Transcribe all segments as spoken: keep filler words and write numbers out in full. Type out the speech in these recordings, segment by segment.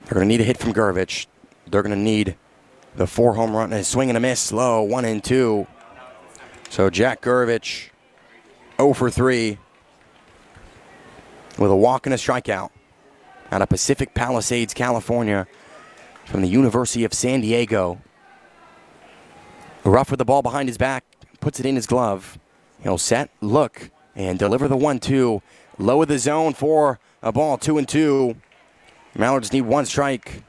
They're going to need a hit from Gervich. They're going to need the four home run, a swing and a miss, low, one and two. So Jack Gervich, oh for three, with a walk and a strikeout out of Pacific Palisades, California, from the University of San Diego. Ruff with the ball behind his back, puts it in his glove. He'll set, look, and deliver the one two. Low of the zone for a ball, two and two. Mallards need one strike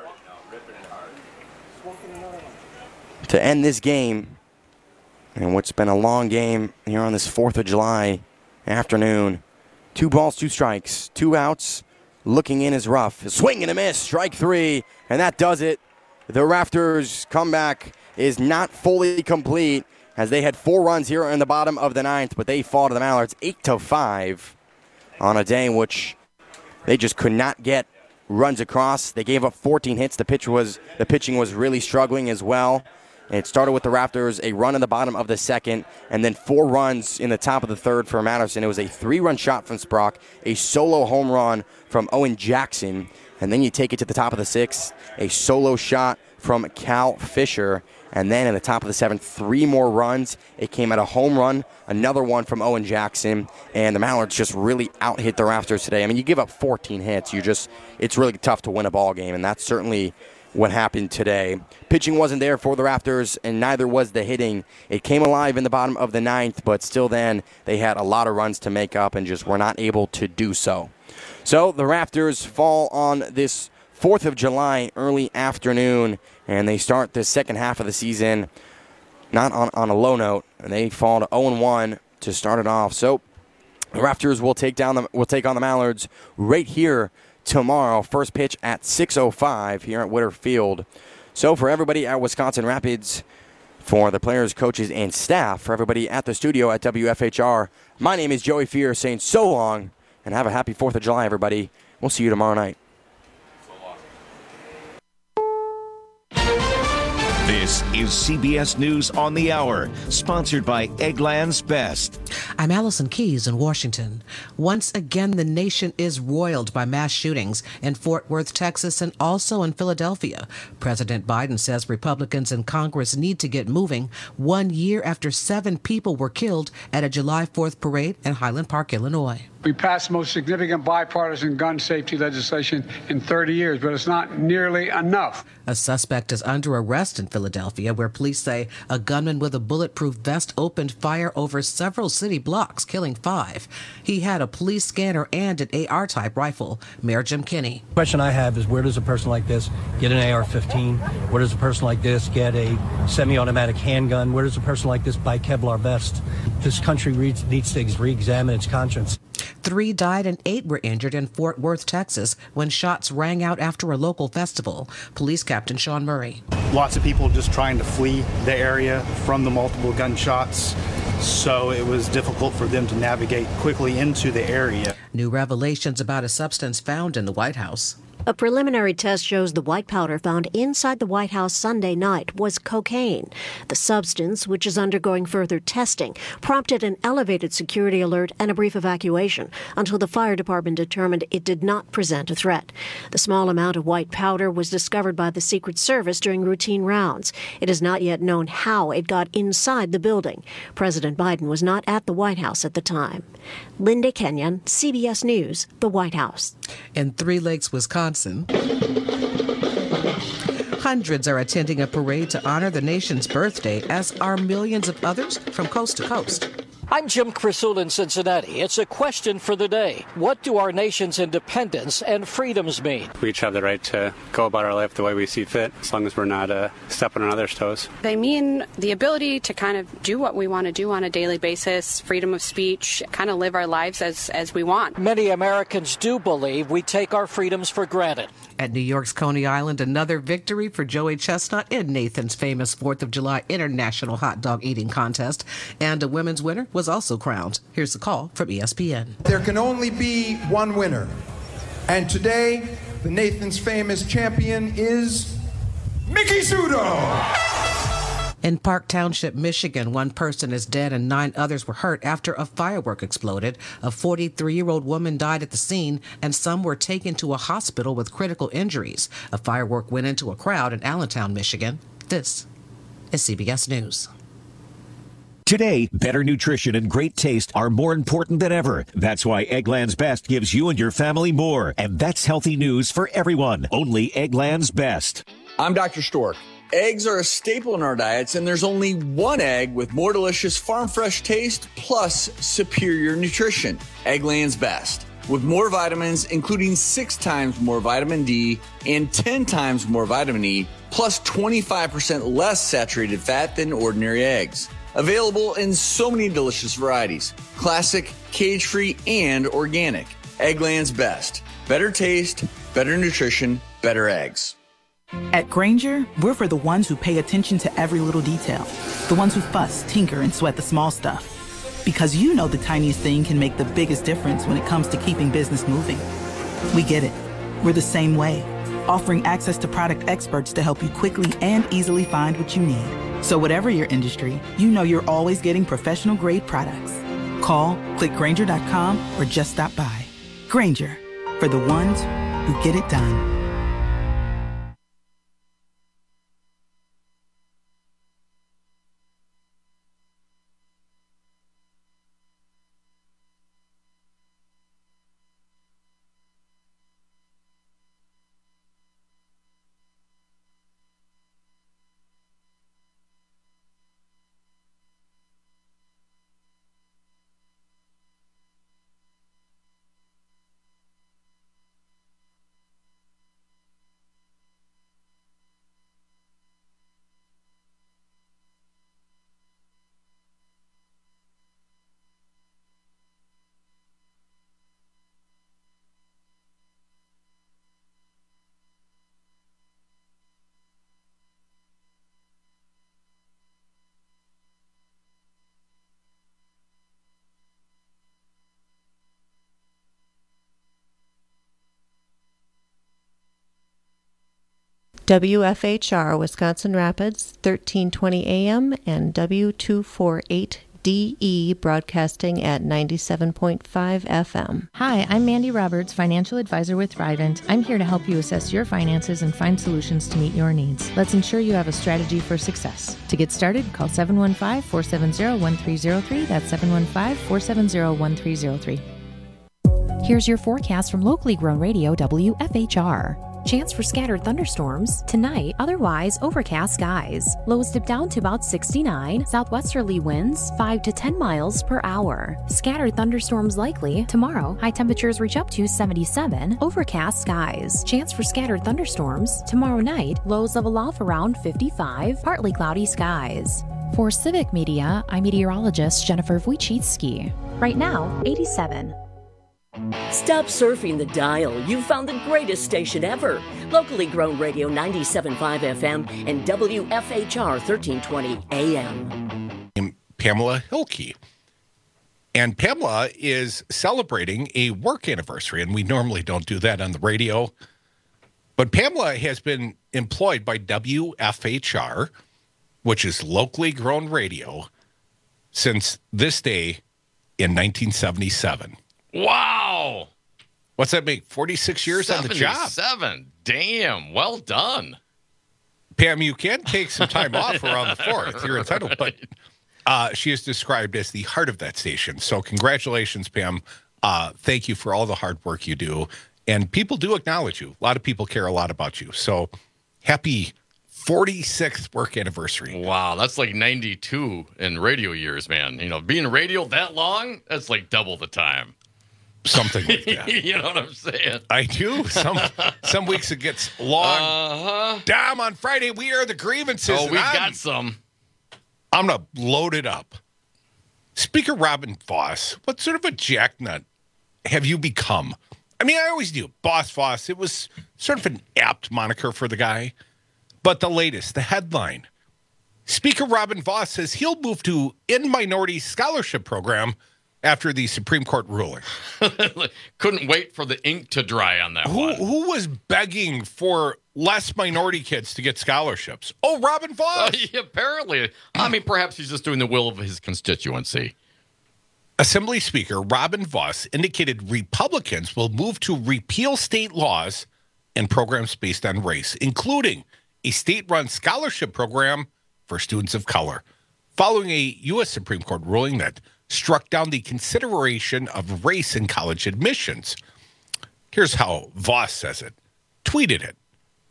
to end this game, and what's been a long game here on this fourth of July afternoon. Two balls, two strikes, two outs. Looking in is Ruff. A swing and a miss, strike three, and that does it. The Raptors' comeback is not fully complete as they had four runs here in the bottom of the ninth, but they fall to the Mallards eight to five on a day in which they just could not get runs across. They gave up fourteen hits. The pitch was the pitching was really struggling as well. It started with the Raptors, a run in the bottom of the second, and then four runs in the top of the third for Matterson. It was a three-run shot from Sprock, a solo home run from Owen Jackson, and then you take it to the top of the sixth, a solo shot from Cal Fisher, and then in the top of the seventh, three more runs. It came at a home run, another one from Owen Jackson, and the Mallards just really out-hit the Raptors today. I mean, you give up fourteen hits, you just it's really tough to win a ball game, and that's certainly what happened today. Pitching wasn't there for the Raptors, and neither was the hitting. It came alive in the bottom of the ninth, but still then they had a lot of runs to make up and just were not able to do so. So the Raptors fall on this fourth of July early afternoon, and they start the second half of the season not on, on a low note, and they fall to oh and one to start it off. So the Raptors will take down the will take on the Mallards right here tomorrow. First pitch at six oh five here at Witter Field. So for everybody at Wisconsin Rapids, for the players, coaches, and staff, for everybody at the studio at W F H R, my name is Joey Fear saying so long and have a happy fourth of July, everybody. We'll see you tomorrow night. This is C B S News on the Hour, sponsored by Eggland's Best. I'm Allison Keyes in Washington. Once again, the nation is roiled by mass shootings in Fort Worth, Texas, and also in Philadelphia. President Biden says Republicans in Congress need to get moving one year after seven people were killed at a July fourth parade in Highland Park, Illinois. We passed the most significant bipartisan gun safety legislation in thirty years, but it's not nearly enough. A suspect is under arrest in Philadelphia, where police say a gunman with a bulletproof vest opened fire over several city blocks, killing five. He had a police scanner and an A R-type rifle. Mayor Jim Kinney. The question I have is, where does a person like this get an A R fifteen? Where does a person like this get a semi-automatic handgun? Where does a person like this buy Kevlar vest? This country needs to re-examine its conscience. Three died and eight were injured in Fort Worth, Texas, when shots rang out after a local festival. Police Captain Sean Murray. Lots of people just trying to flee the area from the multiple gunshots, so it was difficult for them to navigate quickly into the area. New revelations about a substance found in the White House. A preliminary test shows the white powder found inside the White House Sunday night was cocaine. The substance, which is undergoing further testing, prompted an elevated security alert and a brief evacuation until the fire department determined it did not present a threat. The small amount of white powder was discovered by the Secret Service during routine rounds. It is not yet known how it got inside the building. President Biden was not at the White House at the time. Linda Kenyon, C B S News, the White House. In Three Lakes, Wisconsin, hundreds are attending a parade to honor the nation's birthday, as are millions of others from coast to coast. I'm Jim Crisul in Cincinnati. It's a question for the day. What do our nation's independence and freedoms mean? We each have the right to go about our life the way we see fit, as long as we're not uh, stepping on others' toes. They mean the ability to kind of do what we want to do on a daily basis, freedom of speech, kind of live our lives as, as we want. Many Americans do believe we take our freedoms for granted. At New York's Coney Island, another victory for Joey Chestnut in Nathan's famous fourth of July International Hot Dog Eating Contest. And a women's winner was also crowned. Here's the call from E S P N. There can only be one winner. And today, the Nathan's famous champion is Miki Sudo. In Park Township, Michigan, one person is dead and nine others were hurt after a firework exploded. A forty-three-year-old woman died at the scene, and some were taken to a hospital with critical injuries. A firework went into a crowd in Allentown, Michigan. This is C B S News. Today, better nutrition and great taste are more important than ever. That's why Eggland's Best gives you and your family more. And that's healthy news for everyone. Only Eggland's Best. I'm Doctor Stork. Eggs are a staple in our diets, and there's only one egg with more delicious farm fresh taste plus superior nutrition. Eggland's Best. With more vitamins, including six times more vitamin D and ten times more vitamin E, plus twenty-five percent less saturated fat than ordinary eggs. Available in so many delicious varieties. Classic, cage-free, and organic. Eggland's Best. Better taste, better nutrition, better eggs. At Grainger, we're for the ones who pay attention to every little detail. The ones who fuss, tinker, and sweat the small stuff. Because you know the tiniest thing can make the biggest difference when it comes to keeping business moving. We get it. We're the same way. Offering access to product experts to help you quickly and easily find what you need. So whatever your industry, you know you're always getting professional grade products. Call, click Grainger dot com, or just stop by. Grainger, for the ones who get it done. W F H R Wisconsin Rapids, thirteen twenty A M and W two forty-eight D E broadcasting at ninety-seven point five F M. Hi, I'm Mandy Roberts, financial advisor with Thrivent. I'm here to help you assess your finances and find solutions to meet your needs. Let's ensure you have a strategy for success. To get started, call seven one five, four seven zero, one three zero three. That's seven one five, four seven zero, one three zero three. Here's your forecast from locally grown radio W F H R. Chance for scattered thunderstorms. Tonight, otherwise overcast skies. Lows dip down to about sixty-nine. Southwesterly winds five to ten miles per hour. Scattered thunderstorms likely. Tomorrow, high temperatures reach up to seventy-seven. Overcast skies. Chance for scattered thunderstorms. Tomorrow night, lows level off around fifty-five. Partly cloudy skies. For Civic Media, I'm meteorologist Jennifer Wojcicki. Right now, eighty-seven. Stop surfing the dial. You've found the greatest station ever. Locally grown radio ninety-seven point five F M and W F H R thirteen twenty A M. I'm Pamela Hilke. And Pamela is celebrating a work anniversary, and we normally don't do that on the radio. But Pamela has been employed by W F H R, which is locally grown radio, since this day in nineteen seventy-seven. Wow. What's that make? forty-six years on the job. seventy-seven. Damn. Well done. Pam, you can take some time off around the fourth. You're entitled. But uh, she is described as the heart of that station. So congratulations, Pam. Uh, thank you for all the hard work you do. And people do acknowledge you. A lot of people care a lot about you. So happy forty-sixth work anniversary. Wow, that's like ninety-two in radio years, man. You know, being radio that long, that's like double the time. Something like that. You know what I'm saying? I do. Some some weeks it gets long. Uh-huh. Damn, on Friday we air the grievances. Oh, we've I'm, got some. I'm going to load it up. Speaker Robin Vos, what sort of a jacknut have you become? I mean, I always knew Boss Vos. It was sort of an apt moniker for the guy. But the latest, the headline. Speaker Robin Vos says he'll move to in-minority scholarship program after the Supreme Court ruling. Couldn't wait for the ink to dry on that who, one. Who was begging for less minority kids to get scholarships. Oh, Robin Voss. Uh, yeah, apparently. I mean, perhaps he's just doing the will of his constituency. Assembly Speaker Robin Voss indicated Republicans will move to repeal state laws and programs based on race, including a state-run scholarship program for students of color, following a U S Supreme Court ruling that struck down the consideration of race in college admissions. Here's how Voss says it, tweeted it.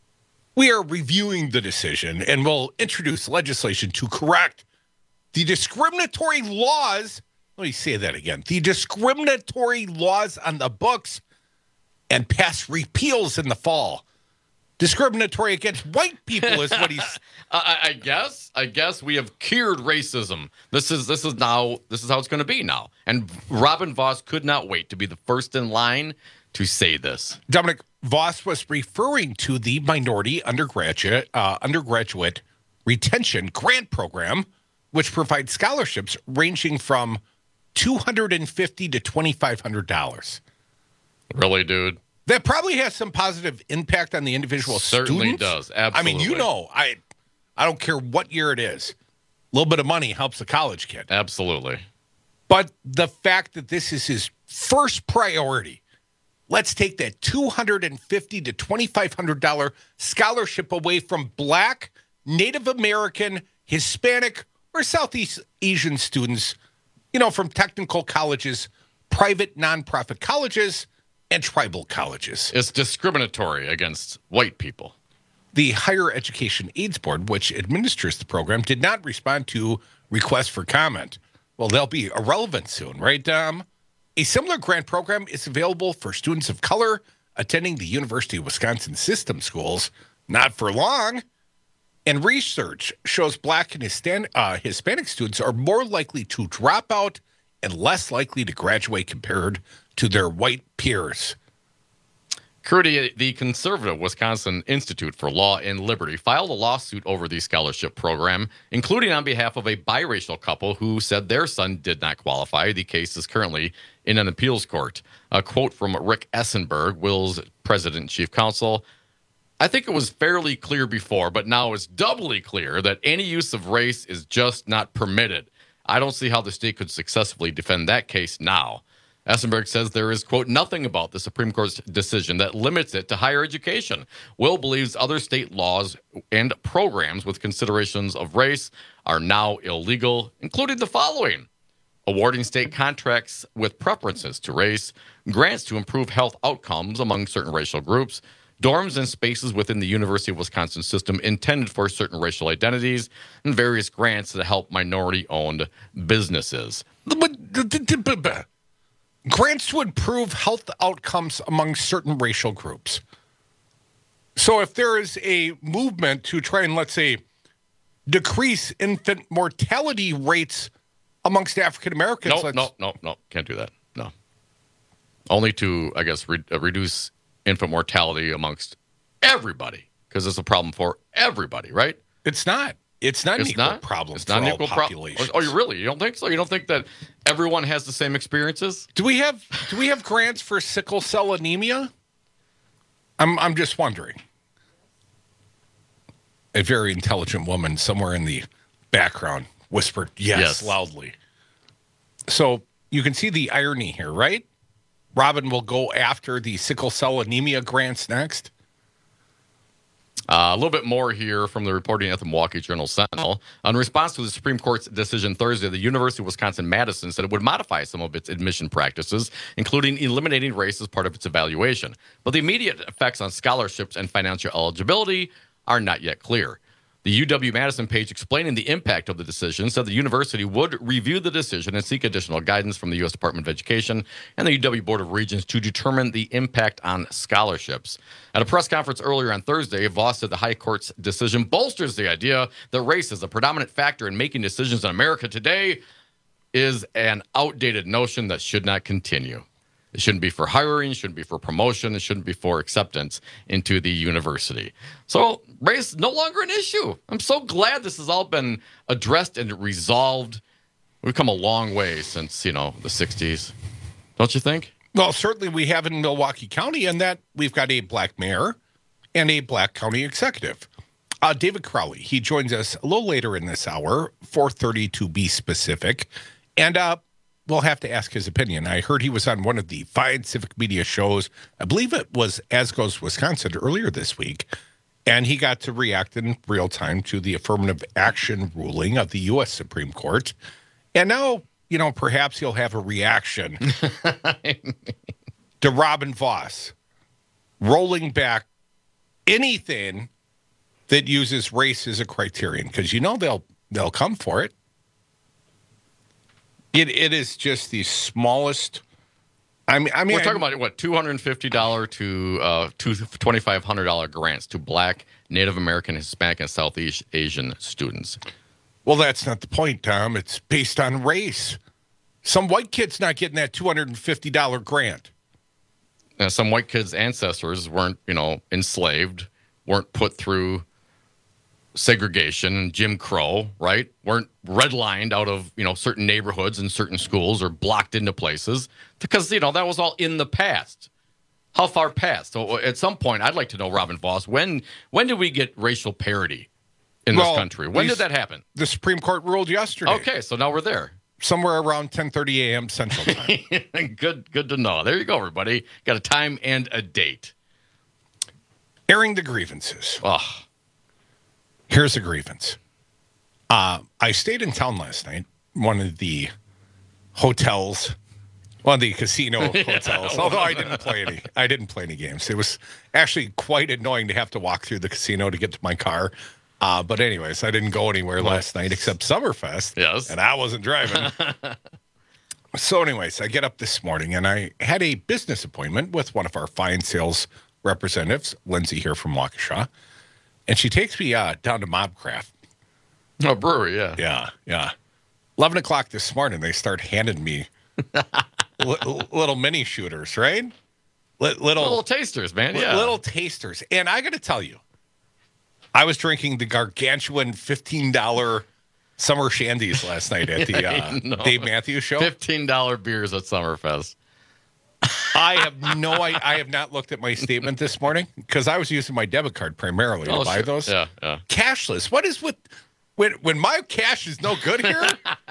We are reviewing the decision and will introduce legislation to correct the discriminatory laws. Let me say that again. The discriminatory laws on the books and pass repeals in the fall. Discriminatory against white people is what he's. I, I guess. I guess we have cured racism. This is this is now. This is how it's going to be now. And Robin Voss could not wait to be the first in line to say this. Dominic, Voss was referring to the minority undergraduate uh, undergraduate retention grant program, which provides scholarships ranging from two hundred fifty dollars to twenty-five hundred dollars. Really, dude? That probably has some positive impact on the individual Certainly students. does. Absolutely. I mean, you know, I I don't care what year it is. A little bit of money helps a college kid. Absolutely. But the fact that this is his first priority, let's take that two hundred fifty dollars to twenty-five hundred dollars scholarship away from Black, Native American, Hispanic, or Southeast Asian students, you know, from technical colleges, private nonprofit colleges, and tribal colleges. It's discriminatory against white people. The Higher Education Aids Board, which administers the program, did not respond to requests for comment. Well, they'll be irrelevant soon, right, Dom? A similar grant program is available for students of color attending the University of Wisconsin system schools. Not for long. And research shows Black and Hispan- uh, Hispanic students are more likely to drop out and less likely to graduate compared to their white peers. Crudy, the conservative Wisconsin Institute for Law and Liberty filed a lawsuit over the scholarship program, including on behalf of a biracial couple who said their son did not qualify. The case is currently in an appeals court. A quote from Rick Essenberg, Will's president and chief counsel. I think it was fairly clear before, but now it's doubly clear that any use of race is just not permitted. I don't see how the state could successfully defend that case now. Essenberg says there is, quote, nothing about the Supreme Court's decision that limits it to higher education. Will believes other state laws and programs with considerations of race are now illegal, including the following: awarding state contracts with preferences to race, grants to improve health outcomes among certain racial groups, dorms and spaces within the University of Wisconsin system intended for certain racial identities, and various grants that help minority-owned businesses. Grants to improve health outcomes among certain racial groups. So if there is a movement to try and, let's say, decrease infant mortality rates amongst African Americans. No, no, no, no, can't do that. No. Only to, I guess, re- reduce infant mortality amongst everybody, because it's a problem for everybody, right? It's not. It's not it's an equal not? problem it's for not an all equal populations. Pro- oh, you really? You don't think so? You don't think that everyone has the same experiences? Do we have do we have grants for sickle cell anemia? I'm I'm just wondering. A very intelligent woman somewhere in the background whispered yes, Yes. loudly. So you can see the irony here, right? Robin will go after the sickle cell anemia grants next. Uh, a little bit more here from the reporting at the Milwaukee Journal-Sentinel. In response to the Supreme Court's decision Thursday, the University of Wisconsin-Madison said it would modify some of its admission practices, including eliminating race as part of its evaluation. But the immediate effects on scholarships and financial eligibility are not yet clear. The U W-Madison page explaining the impact of the decision said the university would review the decision and seek additional guidance from the U S Department of Education and the U W Board of Regents to determine the impact on scholarships. At a press conference earlier on Thursday, Voss said the High Court's decision bolsters the idea that race is a predominant factor in making decisions in America today is an outdated notion that should not continue. It shouldn't be for hiring, it shouldn't be for promotion, it shouldn't be for acceptance into the university. So race no longer an issue. I'm so glad this has all been addressed and resolved. We've come a long way since, you know, the sixties. Don't you think? Well, certainly we have in Milwaukee County, and that we've got a black mayor and a Black County executive. Uh, David Crowley, he joins us a little later in this hour, four thirty to be specific, and uh, we'll have to ask his opinion. I heard he was on one of the fine civic media shows, I believe it was As Goes Wisconsin, earlier this week, and he got to react in real time to the affirmative action ruling of the U S Supreme Court. And now, you know, perhaps he'll have a reaction to Robin Vos rolling back anything that uses race as a criterion, because you know they'll they'll come for it. It it is just the smallest. I mean, I mean, we're talking about what two hundred and fifty dollar to uh, two twenty five hundred dollar grants to Black, Native American, Hispanic, and Southeast Asian students. Well, that's not the point, Tom. It's based on race. Some white kid's not getting that two hundred and fifty dollar grant. Now, some white kids' ancestors weren't, you know, enslaved, weren't put through segregation and Jim Crow, right? Weren't redlined out of, you know, certain neighborhoods and certain schools or blocked into places because, you know, that was all in the past. How far past? So at some point, I'd like to know, Robin Vos, when when did we get racial parity in well, this country? When did that happen? The Supreme Court ruled yesterday. Okay, so now we're there. Somewhere around ten thirty a.m. Central Time. good, good to know. There you go, everybody. Got a time and a date. Airing the grievances. Oh. Here's a grievance. Uh, I stayed in town last night. One of the hotels, one of the casino hotels. Yeah. Although I didn't play any, I didn't play any games. It was actually quite annoying to have to walk through the casino to get to my car. Uh, but anyways, I didn't go anywhere last night except Summerfest. Yes, and I wasn't driving. So, anyways, I get up this morning and I had a business appointment with one of our fine sales representatives, Lindsay here from Waukesha. And she takes me uh, down to Mobcraft. Oh, brewery, yeah. Yeah, yeah. eleven o'clock this morning, they start handing me li- little mini shooters, right? Li- little, little tasters, man, li- yeah. Little tasters. And I got to tell you, I was drinking the gargantuan fifteen dollar summer shandies last night at the uh, Dave Matthews Show. fifteen dollar beers at Summerfest. I have no I, I have not looked at my statement this morning because I was using my debit card primarily to oh, buy sure. those. Yeah, yeah. Cashless. What is with when when my cash is no good here?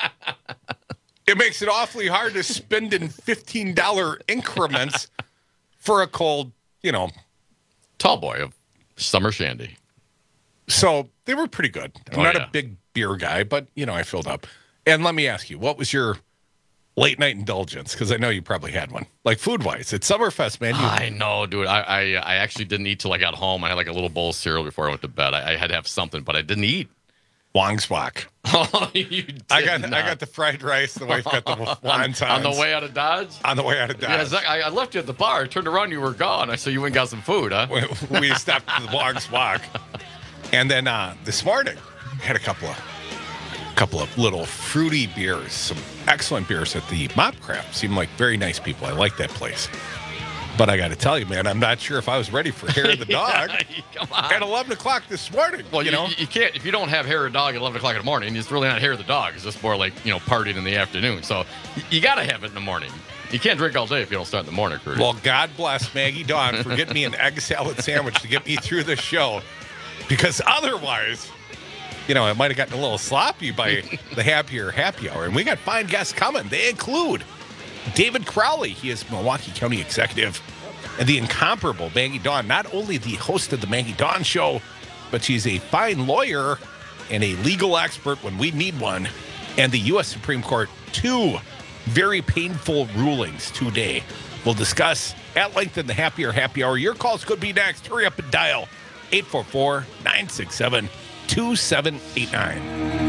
It makes it awfully hard to spend in fifteen dollar increments for a cold, you know, tall boy of summer shandy. So they were pretty good. I'm oh, not yeah. a big beer guy, but you know, I filled up. And let me ask you, what was your late night indulgence? Because I know you probably had one. Like food wise, it's Summerfest, man. You... I know, dude. I, I I actually didn't eat till I got home. I had like a little bowl of cereal before I went to bed. I, I had to have something, but I didn't eat. Wong's Wok. Oh, you did I got not. I got the fried rice. The wife got the wontons. On the way out of Dodge? On the way out of Dodge. Yeah, Zach, I, I left you at the bar. I turned around, you were gone. I saw you went and got some food, huh? We, we stopped at the Wong's Wok. And then uh, this morning, had a couple of couple of little fruity beers, some excellent beers at the Mobcraft. Seemed like very nice people. I like that place. But I got to tell you, man, I'm not sure if I was ready for Hair of the Dog Come on. at eleven o'clock this morning. Well, you, you know, you can't if you don't have Hair of the Dog at eleven o'clock in the morning. It's really not Hair of the Dog. It's just more like you know partying in the afternoon. So you, you got to have it in the morning. You can't drink all day if you don't start in the morning, Curtis. Well, God bless Maggie Dawn for getting me an egg salad sandwich to get me through the show, because otherwise, you know, it might have gotten a little sloppy by the happier happy hour. And we got fine guests coming. They include David Crowley. He is Milwaukee County Executive. And the incomparable Maggie Dawn, not only the host of the Maggie Dawn Show, but she's a fine lawyer and a legal expert when we need one. And the U S Supreme Court, two very painful rulings today. We'll discuss at length in the Happier Happy Hour. Your calls could be next. Hurry up and dial eight four four, nine six seven, two seven eight nine.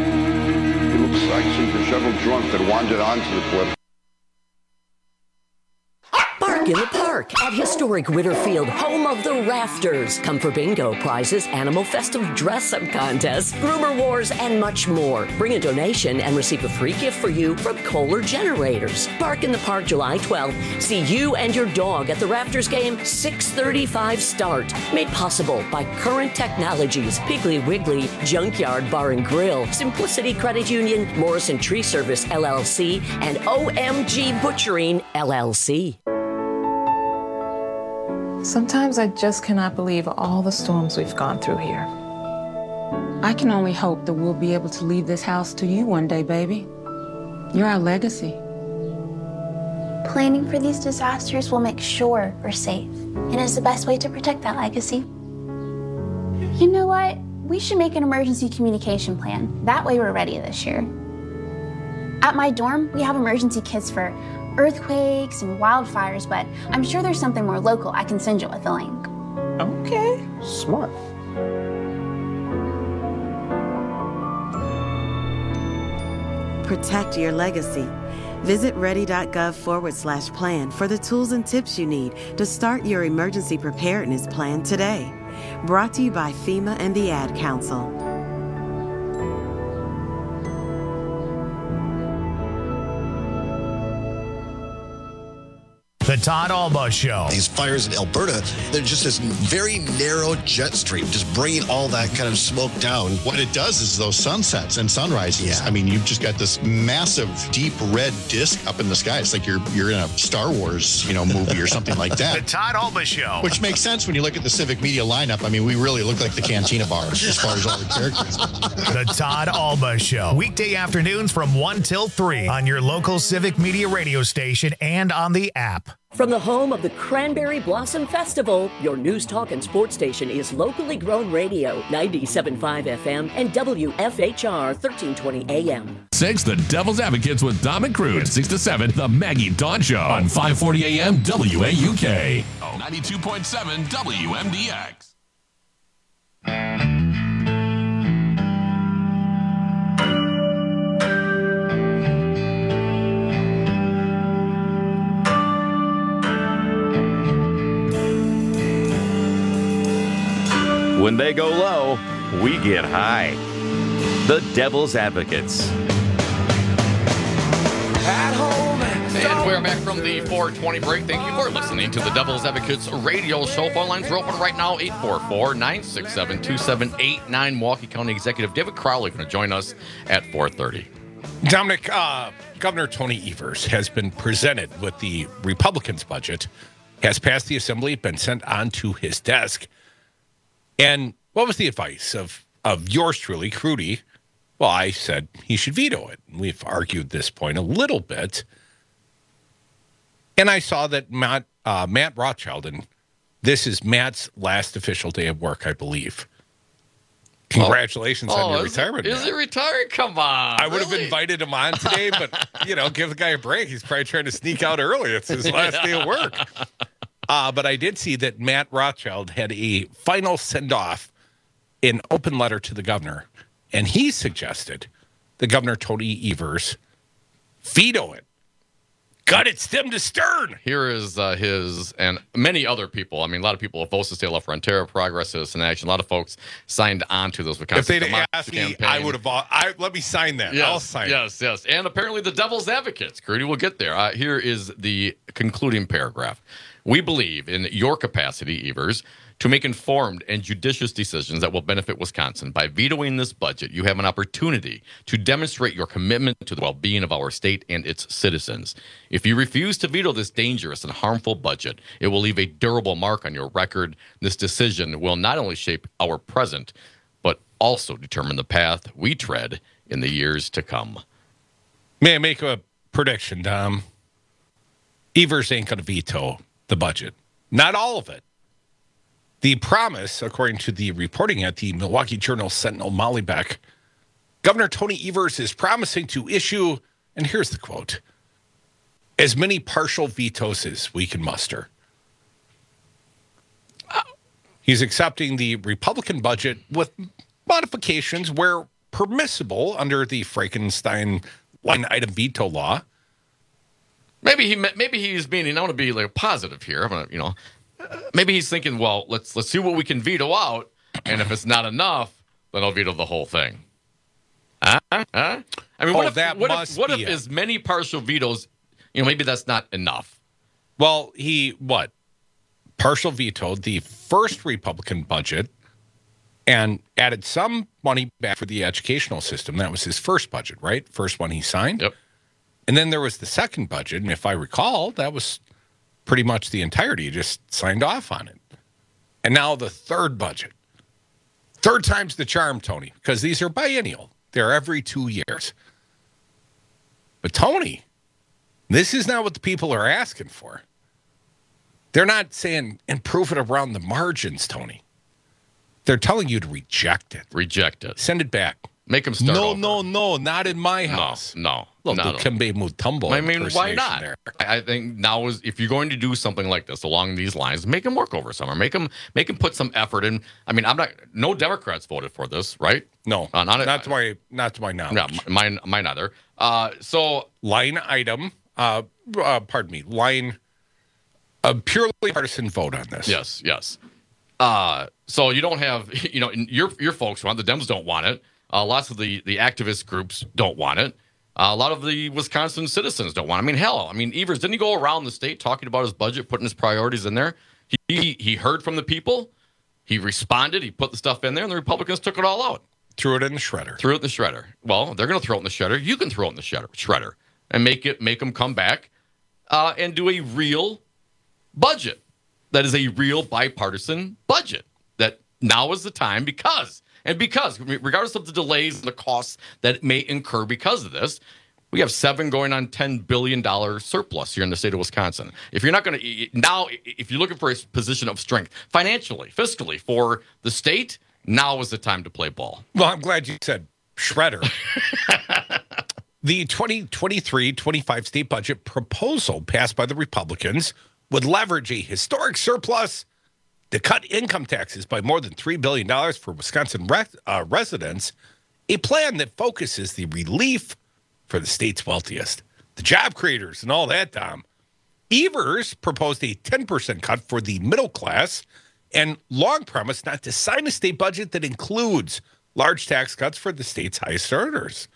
It looks like for several drunks that wandered onto the cliff. Bark in the Park at historic Whitterfield, home of the Rafters. Come for bingo, prizes, animal festive dress-up contests, groomer wars, and much more. Bring a donation and receive a free gift for you from Kohler Generators. Bark in the Park, July twelfth. See you and your dog at the Rafters game, six thirty-five start. Made possible by Current Technologies, Piggly Wiggly, Junkyard Bar and Grill, Simplicity Credit Union, Morrison Tree Service, L L C, and O M G Butchering, L L C. Sometimes I just cannot believe all the storms we've gone through here. I can only hope that we'll be able to leave this house to you one day, baby. You're our legacy. Planning for these disasters will make sure we're safe, and is the best way to protect that legacy. You know what? We should make an emergency communication plan. That way we're ready this year. At my dorm, we have emergency kits for earthquakes and wildfires, but I'm sure there's something more local I can send you with a link. Okay. Smart. Protect your legacy. Visit ready.gov forward slash plan for the tools and tips you need to start your emergency preparedness plan today. Brought to you by FEMA and the Ad Council. The Todd Alba Show. These fires in Alberta, they're just this very narrow jet stream, just bringing all that kind of smoke down. What it does is those sunsets and sunrises. Yeah. I mean, you've just got this massive, deep red disc up in the sky. It's like you're you're in a Star Wars, you know, movie or something like that. The Todd Alba Show. Which makes sense when you look at the Civic Media lineup. I mean, we really look like the Cantina bars as far as all the characters. The Todd Alba Show. Weekday afternoons from one till three on your local Civic Media radio station and on the app. From the home of the Cranberry Blossom Festival, your news, talk, and sports station is locally grown radio, ninety-seven point five F M and W F H R thirteen twenty A M. Six, the Devil's Advocates with Dom and Crude. six to seven, the Maggie Dawn Show on five forty A M W A U K. ninety-two point seven W M D X. When they go low, we get high. The Devil's Advocates. At home. And we're back from the four twenty break. Thank you for listening to the Devil's Advocates radio show. Phone lines are open right now, eight four four, nine six seven, two seven eight nine. Milwaukee County Executive David Crowley going to join us at four thirty. Dominic, uh, Governor Tony Evers has been presented with the Republicans' budget, has passed the Assembly, been sent on to his desk. And what was the advice of, of yours truly, Crudy? Well, I said he should veto it. We've argued this point a little bit. And I saw that Matt, uh, Matt Rothschild, and this is Matt's last official day of work, I believe. Congratulations oh, on your is retirement. It, is he retired? Come on. I would really? have invited him on today, but, you know, give the guy a break. He's probably trying to sneak out early. It's his last yeah. day of work. Uh, but I did see that Matt Rothschild had a final send-off in open letter to the governor, and he suggested the Governor Tony Evers veto it. Gut it stem to stern. Here is uh, his and many other people. I mean, a lot of people of Vosa State Left Frontier, Progress, Citizen Action. A lot of folks signed on to those. If they'd asked me, campaign. I would have. I let me sign that. Yes, I'll sign yes, it. Yes, yes. And apparently the Devil's Advocates. Crudy will get there. Uh, here is the concluding paragraph. We believe in your capacity, Evers, to make informed and judicious decisions that will benefit Wisconsin. By vetoing this budget, you have an opportunity to demonstrate your commitment to the well-being of our state and its citizens. If you refuse to veto this dangerous and harmful budget, it will leave a durable mark on your record. This decision will not only shape our present, but also determine the path we tread in the years to come. May I make a prediction, Dom? Evers ain't going to veto the budget. Not all of it. The promise, according to the reporting at the Milwaukee Journal Sentinel, Molly Beck, Governor Tony Evers is promising to issue, and here's the quote, as many partial vetoes as we can muster. He's accepting the Republican budget with modifications where permissible under the Frankenstein line item veto law. Maybe he maybe he's meaning, I want to be like positive here. I'm gonna, you know, maybe he's thinking, well, let's let's see what we can veto out, and if it's not enough, then I'll veto the whole thing. Huh? Huh? I mean, oh, what if that what must if, what be if it. as many partial vetoes, you know, maybe that's not enough. Well, he what? Partial vetoed the first Republican budget and added some money back for the educational system. That was his first budget, right? First one he signed. Yep. And then there was the second budget, and if I recall, that was pretty much the entirety, just signed off on it. And now the third budget. Third time's the charm, Tony, because these are biennial. They're every two years. But Tony, this is not what the people are asking for. They're not saying improve it around the margins, Tony. They're telling you to reject it. Reject it. Send it back. Make them start No, over. no, no, not in my house. No, no. no. Little Kimbe Mutombo. I mean, why not? There. I think now is if you're going to do something like this along these lines, make them work over summer. Make them make them put some effort in. I mean, I'm not. No Democrats voted for this, right? No, uh, not, not to my not to my knowledge. Yeah, mine, mine either. Uh, so line item. Uh, uh, pardon me. Line. A purely partisan vote on this. Yes, yes. Uh, so you don't have, you know, your your folks want, the Dems don't want it. Uh, lots of the, the activist groups don't want it. Uh, a lot of the Wisconsin citizens don't want it. I mean, hell, I mean, Evers, didn't he go around the state talking about his budget, putting his priorities in there? He, he, he heard from the people. He responded. He put the stuff in there, and the Republicans took it all out. Threw it in the shredder. Threw it in the shredder. Well, they're going to throw it in the shredder. You can throw it in the shredder, shredder and make it make them come back uh, and do a real budget. That is a real bipartisan budget. That now is the time because, and because, regardless of the delays and the costs that may incur because of this, we have seven going on ten billion dollars surplus here in the state of Wisconsin. If you're not going to, now, if you're looking for a position of strength financially, fiscally for the state, now is the time to play ball. Well, I'm glad you said shredder. The twenty twenty-three twenty-five state budget proposal passed by the Republicans would leverage a historic surplus to cut income taxes by more than three billion dollars for Wisconsin re- uh, residents, a plan that focuses the relief for the state's wealthiest, the job creators and all that, Tom. Evers proposed a ten percent cut for the middle class and Long promised not to sign a state budget that includes large tax cuts for the state's highest earners.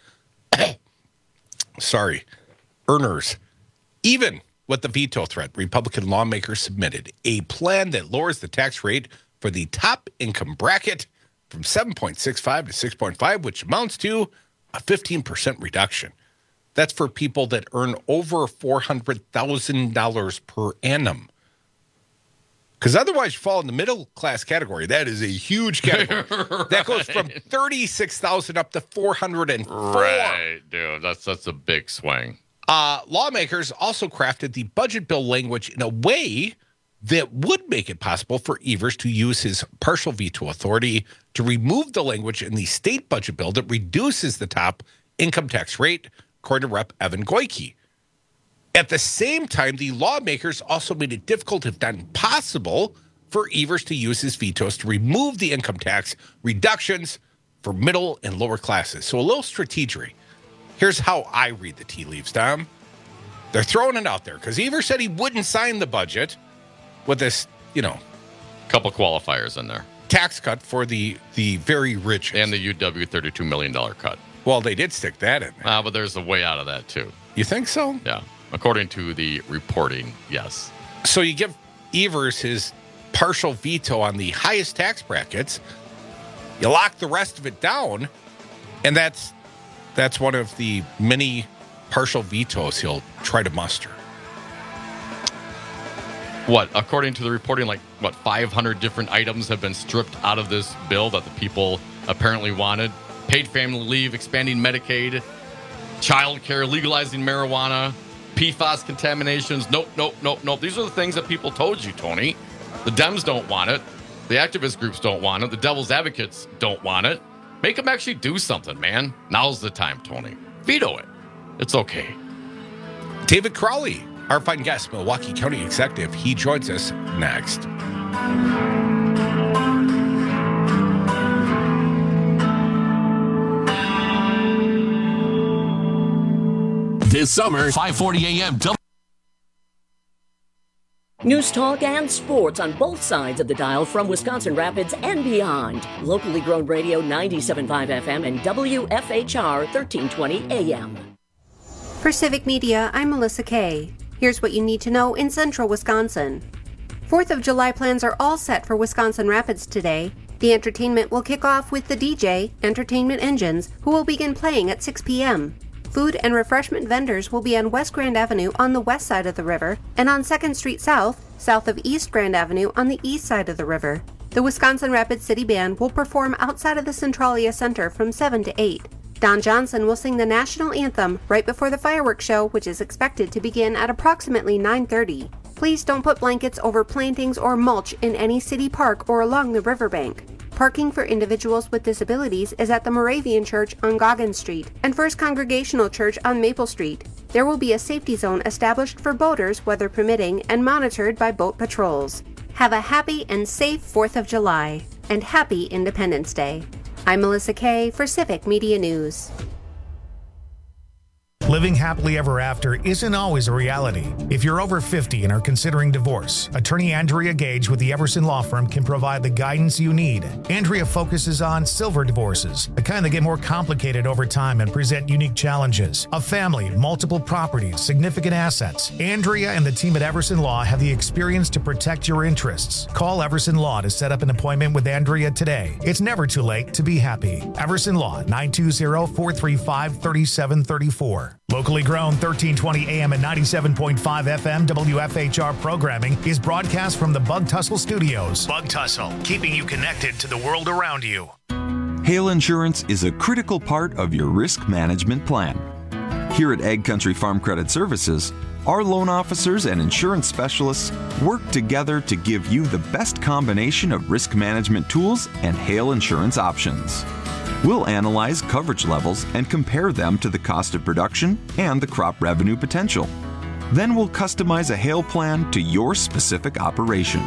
Sorry, earners. Even with the veto threat, Republican lawmakers submitted a plan that lowers the tax rate for the top income bracket from seven point six five to six point five, which amounts to a fifteen percent reduction. That's for people that earn over four hundred thousand dollars per annum. Because otherwise you fall in the middle class category. That is a huge category. Right. That goes from thirty-six thousand dollars up to four hundred four thousand dollars. Right, dude. That's, that's a big swing. Uh, lawmakers also crafted the budget bill language in a way that would make it possible for Evers to use his partial veto authority to remove the language in the state budget bill that reduces the top income tax rate, according to Representative Evan Goyke. At the same time, the lawmakers also made it difficult, if not impossible, for Evers to use his vetoes to remove the income tax reductions for middle and lower classes. So a little strategery. Here's how I read the tea leaves, Tom. They're throwing it out there because Evers said he wouldn't sign the budget with this, you know, couple qualifiers in there. Tax cut for the the very rich. And the U W thirty-two million dollars cut. Well, they did stick that in there. Uh, but there's a way out of that, too. You think so? Yeah. According to the reporting, yes. So you give Evers his partial veto on the highest tax brackets, you lock the rest of it down, and that's that's one of the many partial vetoes he'll try to muster. What, according to the reporting, like, what, five hundred different items have been stripped out of this bill that the people apparently wanted? Paid family leave, expanding Medicaid, child care, legalizing marijuana, P F A S contaminations. Nope, nope, nope, nope. These are the things that people told you, Tony. The Dems don't want it. The activist groups don't want it. The devil's advocates don't want it. Make them actually do something, man. Now's the time, Tony. Veto it. It's okay. David Crowley, our fine guest, Milwaukee County Executive. He joins us next. This summer, five forty a.m. News talk and sports on both sides of the dial from Wisconsin Rapids and beyond. Locally grown radio ninety-seven point five F M and W F H R thirteen twenty A M. For Civic Media, I'm Melissa Kay. Here's what you need to know in central Wisconsin. fourth of July plans are all set for Wisconsin Rapids today. The entertainment will kick off with the D J, Entertainment Engines, who will begin playing at six p.m. Food and refreshment vendors will be on West Grand Avenue on the west side of the river and on second Street South, south of East Grand Avenue on the east side of the river. The Wisconsin Rapids City Band will perform outside of the Centralia Center from seven to eight. Don Johnson will sing the national anthem right before the fireworks show, which is expected to begin at approximately nine thirty. Please don't put blankets over plantings or mulch in any city park or along the riverbank. Parking for individuals with disabilities is at the Moravian Church on Goggin Street and First Congregational Church on Maple Street. There will be a safety zone established for boaters, weather permitting, and monitored by boat patrols. Have a happy and safe fourth of July, and happy Independence Day. I'm Melissa Kay for Civic Media News. Living happily ever after isn't always a reality. If you're over fifty and are considering divorce, attorney Andrea Gage with the Everson Law Firm can provide the guidance you need. Andrea focuses on silver divorces, the kind that get more complicated over time and present unique challenges. A family, multiple properties, significant assets. Andrea and the team at Everson Law have the experience to protect your interests. Call Everson Law to set up an appointment with Andrea today. It's never too late to be happy. Everson Law, nine two zero, four three five, three seven three four. Locally grown thirteen twenty A M and ninety-seven point five F M W F H R programming is broadcast from the Bug Tussle Studios. Bug Tussle, keeping you connected to the world around you. Hail insurance is a critical part of your risk management plan. Here at Ag Country Farm Credit Services, our loan officers and insurance specialists work together to give you the best combination of risk management tools and hail insurance options. We'll analyze coverage levels and compare them to the cost of production and the crop revenue potential. Then we'll customize a hail plan to your specific operation.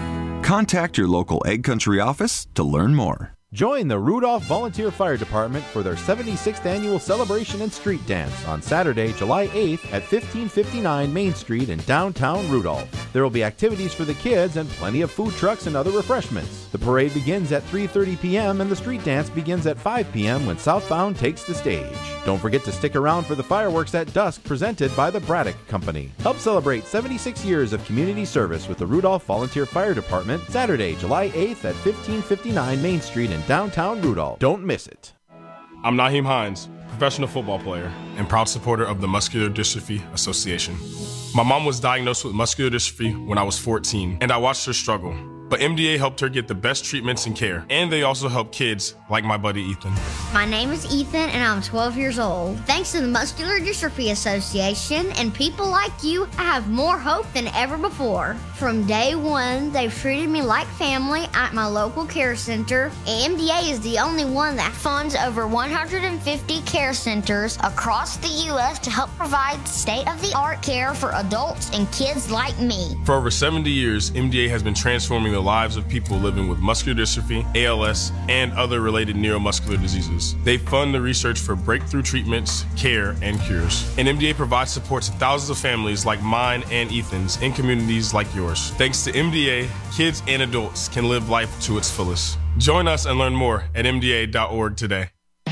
Contact your local Ag Country office to learn more. Join the Rudolph Volunteer Fire Department for their seventy-sixth Annual Celebration and Street Dance on Saturday, July eighth at fifteen fifty-nine Main Street in downtown Rudolph. There will be activities for the kids and plenty of food trucks and other refreshments. The parade begins at three thirty p.m. and the street dance begins at five p.m. when Southbound takes the stage. Don't forget to stick around for the fireworks at dusk presented by the Braddock Company. Help celebrate seventy-six years of community service with the Rudolph Volunteer Fire Department Saturday, July eighth at fifteen fifty-nine Main Street in downtown Rudolph. Don't miss it. I'm Naheem Hines, professional football player and proud supporter of the Muscular Dystrophy Association. My mom was diagnosed with muscular dystrophy when I was fourteen, and I watched her struggle. But M D A helped her get the best treatments and care, and they also help kids like my buddy Ethan. My name is Ethan, and I'm twelve years old. Thanks to the Muscular Dystrophy Association and people like you, I have more hope than ever before. From day one, they've treated me like family at my local care center. M D A is the only one that funds over one hundred fifty care centers across the U S to help provide state-of-the-art care for adults and kids like me. For over seventy years, M D A has been transforming the lives of people living with muscular dystrophy, A L S, and other related neuromuscular diseases. They fund the research for breakthrough treatments, care, and cures. And M D A provides support to thousands of families like mine and Ethan's in communities like yours. Thanks to M D A, kids and adults can live life to its fullest. Join us and learn more at M D A dot org today.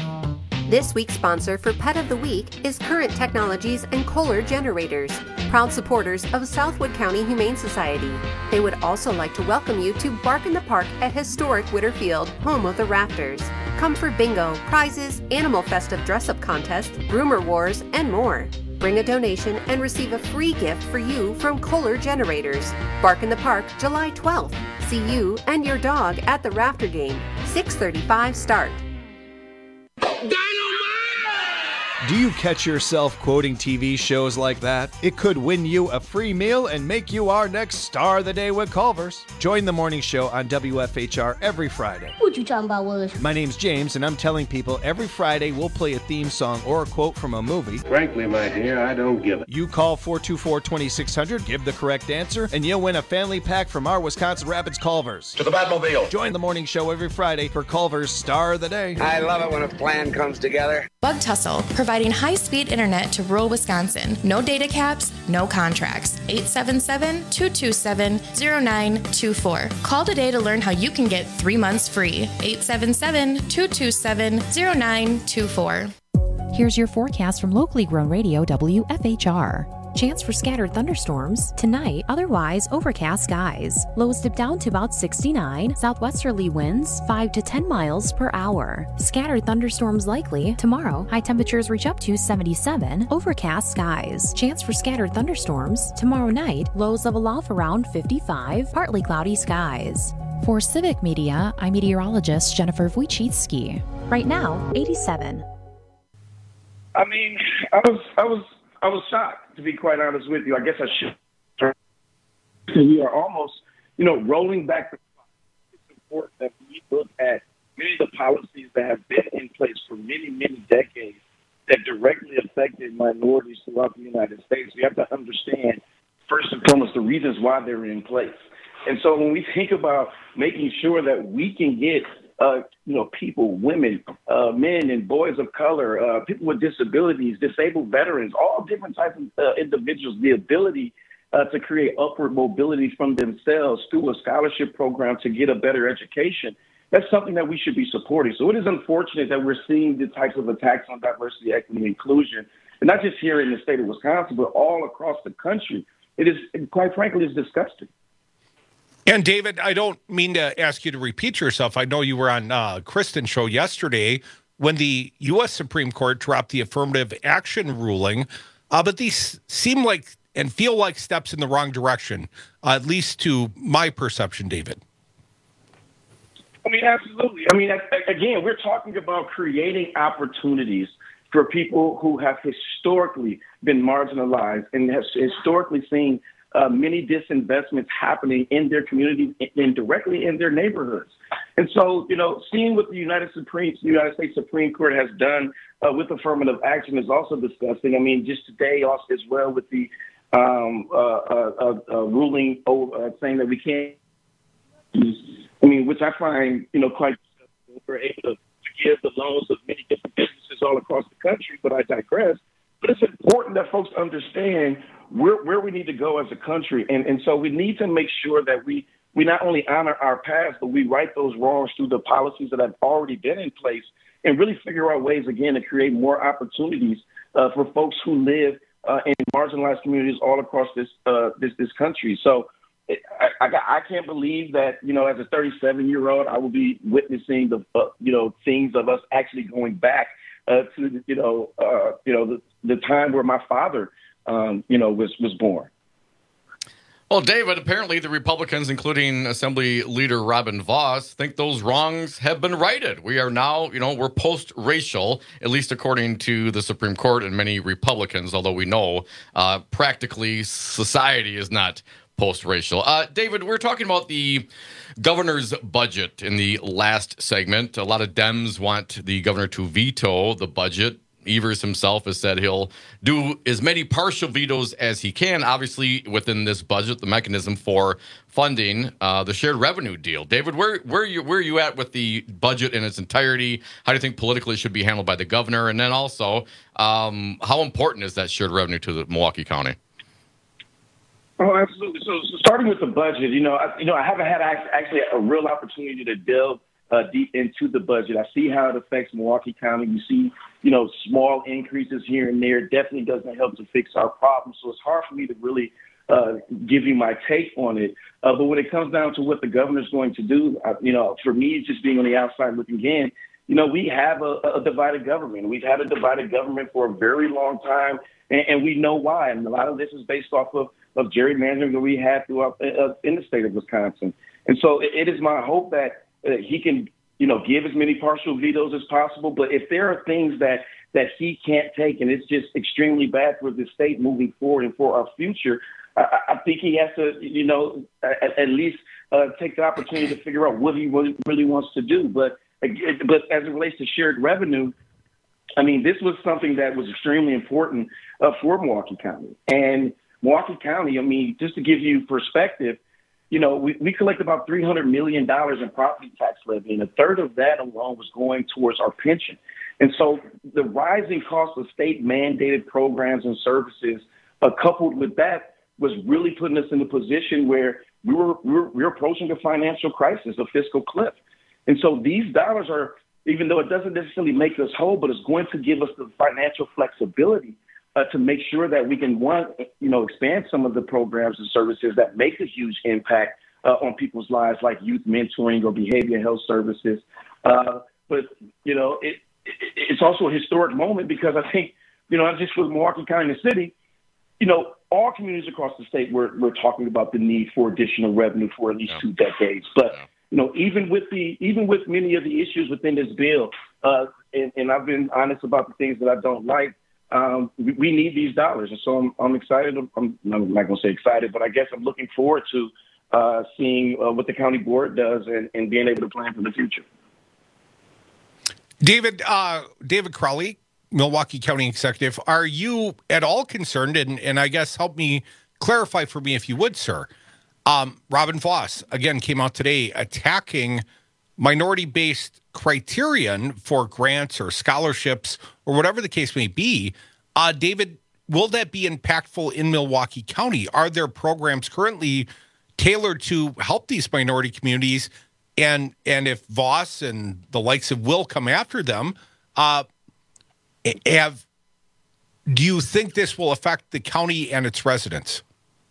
This week's sponsor for Pet of the Week is Current Technologies and Kohler Generators, proud supporters of Southwood County Humane Society. They would also like to welcome you to Bark in the Park at historic Whitterfield, home of the Rafters. Come for bingo, prizes, animal festive dress-up contest, rumor wars, and more. Bring a donation and receive a free gift for you from Kohler Generators. Bark in the Park, July twelfth. See you and your dog at the Rafter Game. six thirty-five start. Do you catch yourself quoting T V shows like that? It could win you a free meal and make you our next star of the day with Culver's. Join the morning show on W F H R every Friday. What you talking about, Willis? My name's James, and I'm telling people every Friday we'll play a theme song or a quote from a movie. Frankly, my dear, I don't give it. You call four two four, two six zero zero, give the correct answer, and you'll win a family pack from our Wisconsin Rapids Culver's. To the Batmobile. Join the morning show every Friday for Culver's Star of the Day. I love it when a plan comes together. Bug Tussle, providing high-speed internet to rural Wisconsin. No data caps, no contracts. eight seven seven, two two seven, zero nine two four. Call today to learn how you can get three months free. eight seven seven, two two seven, zero nine two four. Here's your forecast from locally grown radio W F H R. Chance for scattered thunderstorms tonight, otherwise overcast skies. Lows dip down to about sixty-nine. Southwesterly winds five to ten miles per hour. Scattered thunderstorms likely tomorrow. High temperatures reach up to seventy-seven. Overcast skies. Chance for scattered thunderstorms tomorrow night. Lows level off around fifty-five. Partly cloudy skies. For Civic Media, I'm meteorologist Jennifer Wojcicki. Right now, eighty-seven. I mean, I was, I was, I was shocked, to be quite honest with you. I guess I should. We are almost, you know, rolling back the clock. It's important that we look at many of the policies that have been in place for many, many decades that directly affected minorities throughout the United States. We have to understand, first and foremost, the reasons why they're in place. And so when we think about making sure that we can get, uh, you know, people, women, uh, men and boys of color, uh, people with disabilities, disabled veterans, all different types of uh, individuals, the ability uh, to create upward mobility from themselves through a scholarship program to get a better education, that's something that we should be supporting. So it is unfortunate that we're seeing the types of attacks on diversity, equity, and inclusion, and not just here in the state of Wisconsin, but all across the country. It is, quite frankly, it's disgusting. And David, I don't mean to ask you to repeat yourself. I know you were on uh, Kristen's show yesterday when the U S Supreme Court dropped the affirmative action ruling, uh, but these seem like and feel like steps in the wrong direction, uh, at least to my perception, David. I mean, absolutely. I mean, again, we're talking about creating opportunities for people who have historically been marginalized and have historically seen Uh, many disinvestments happening in their communities and directly in their neighborhoods. And so, you know, seeing what the United Supreme, the United States Supreme Court has done uh, with affirmative action is also disgusting. I mean, just today also as well with the um, uh, uh, uh, uh, ruling uh, saying that we can't, I mean, which I find, you know, quite, we're able to forgive the loans of many different businesses all across the country, but I digress. But it's important that folks understand where, where we need to go as a country. And, and so we need to make sure that we, we not only honor our past, but we right those wrongs through the policies that have already been in place and really figure out ways, again, to create more opportunities uh, for folks who live uh, in marginalized communities all across this uh, this, this country. So I, I, I can't believe that, you know, as a thirty-seven-year-old, I will be witnessing the, uh, you know, things of us actually going back uh, to, you know, uh, you know, the, the time where my father, um, you know, was, was born. Well, David, apparently the Republicans, including Assembly Leader Robin Vos, think those wrongs have been righted. We are now, you know, we're post-racial, at least according to the Supreme Court and many Republicans, although we know uh, practically society is not post-racial. Uh, David, we're talking about the governor's budget in the last segment. A lot of Dems want the governor to veto the budget. Evers himself has said he'll do as many partial vetoes as he can, obviously within this budget, the mechanism for funding uh, the shared revenue deal. David, where where are you where are you at with the budget in its entirety? How do you think politically it should be handled by the governor? And then also, um, how important is that shared revenue to the Milwaukee County? Oh, absolutely. So, so starting with the budget, you know, I, you know, I haven't had actually a real opportunity to delve uh, deep into the budget. I see how it affects Milwaukee County. You see, you know, small increases here and there. It definitely doesn't help to fix our problems. So it's hard for me to really uh, give you my take on it. Uh, but when it comes down to what the governor's going to do, uh, you know, for me, just being on the outside looking in, you know, we have a, a divided government. We've had a divided government for a very long time, and, and we know why. And a lot of this is based off of of gerrymandering that we had throughout uh, in the state of Wisconsin. And so it, it is my hope that uh, he can, you know, give as many partial vetoes as possible. But if there are things that, that he can't take and it's just extremely bad for the state moving forward and for our future, I, I think he has to, you know, at, at least uh, take the opportunity to figure out what he really, really wants to do. But, but as it relates to shared revenue, I mean, this was something that was extremely important uh, for Milwaukee County. And Milwaukee County, I mean, just to give you perspective, you know, we, we collect about three hundred million dollars in property tax levy, and a third of that alone was going towards our pension. And so the rising cost of state-mandated programs and services, uh, coupled with that, was really putting us in a position where we were, we were, we were approaching a financial crisis, a fiscal cliff. And so these dollars are, even though it doesn't necessarily make us whole, but it's going to give us the financial flexibility uh, to make sure that we can, one, you know, expand some of the programs and services that make a huge impact uh, on people's lives, like youth mentoring or behavioral health services. Uh, but, you know, it, it, it's also a historic moment because I think, you know, not just for Milwaukee County and the city, you know, all communities across the state, we're, we're talking about the need for additional revenue for at least yeah. two decades. But, yeah. you know, even with the even with many of the issues within this bill, uh, and, and I've been honest about the things that I don't like, um, we, we need these dollars. And so I'm, I'm excited. I'm, I'm not going to say excited, but I guess I'm looking forward to uh, seeing uh, what the county board does and, and being able to plan for the future. David, uh, David Crowley, Milwaukee County Executive, are you at all concerned, and, and I guess help me clarify for me if you would, sir. Um, Robin Vos, again, came out today attacking minority-based criterion for grants or scholarships or whatever the case may be. Uh, David, will that be impactful in Milwaukee County? Are there programs currently tailored to help these minority communities? And, and if Vos and the likes of Will come after them, uh, Have, do you think this will affect the county and its residents?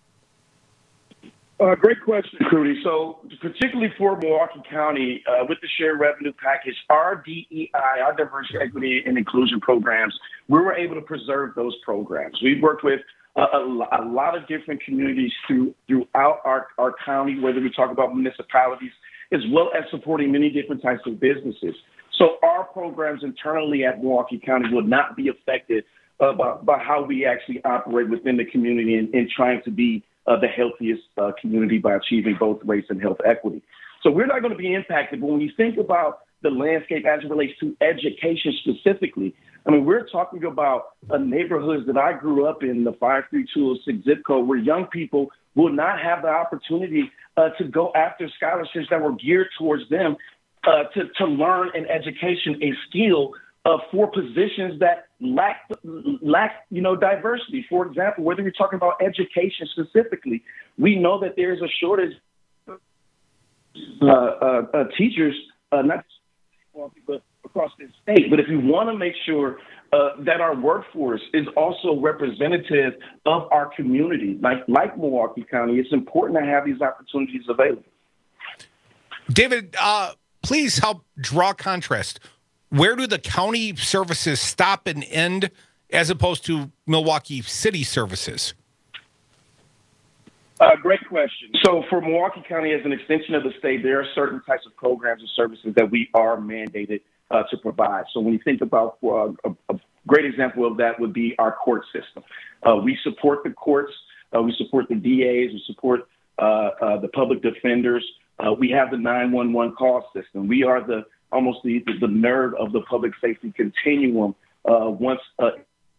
Uh, great question, Crudy. So particularly for Milwaukee County, uh, with the shared revenue package, our D E I, our diversity, equity, and inclusion programs, we were able to preserve those programs. We've worked with a, a, a lot of different communities through, throughout our, our county, whether we talk about municipalities, as well as supporting many different types of businesses. So our programs internally at Milwaukee County will not be affected uh, by, by how we actually operate within the community in, in trying to be uh, the healthiest uh, community by achieving both race and health equity. So we're not going to be impacted. But when you think about the landscape as it relates to education specifically, I mean, we're talking about uh, neighborhoods that I grew up in, the five three two oh six zip code, where young people will not have the opportunity uh, to go after scholarships that were geared towards them. Uh, to, to learn an education, a skill uh, for positions that lack, lack, you know, diversity. For example, whether you're talking about education specifically, we know that there is a shortage of uh, uh, uh, teachers, uh, not just across the state. But if we want to make sure uh, that our workforce is also representative of our community, like like Milwaukee County, it's important to have these opportunities available. David, uh, please help draw contrast. Where do the county services stop and end as opposed to Milwaukee City services? Uh, great question. So for Milwaukee County, as an extension of the state, there are certain types of programs and services that we are mandated uh, to provide. So when you think about uh, a, a great example of that would be our court system. Uh, we support the courts. Uh, we support the D As. We support uh, uh, the public defenders. Uh, we have the nine one one call system. We are the almost the, the, the nerve of the public safety continuum uh, once uh,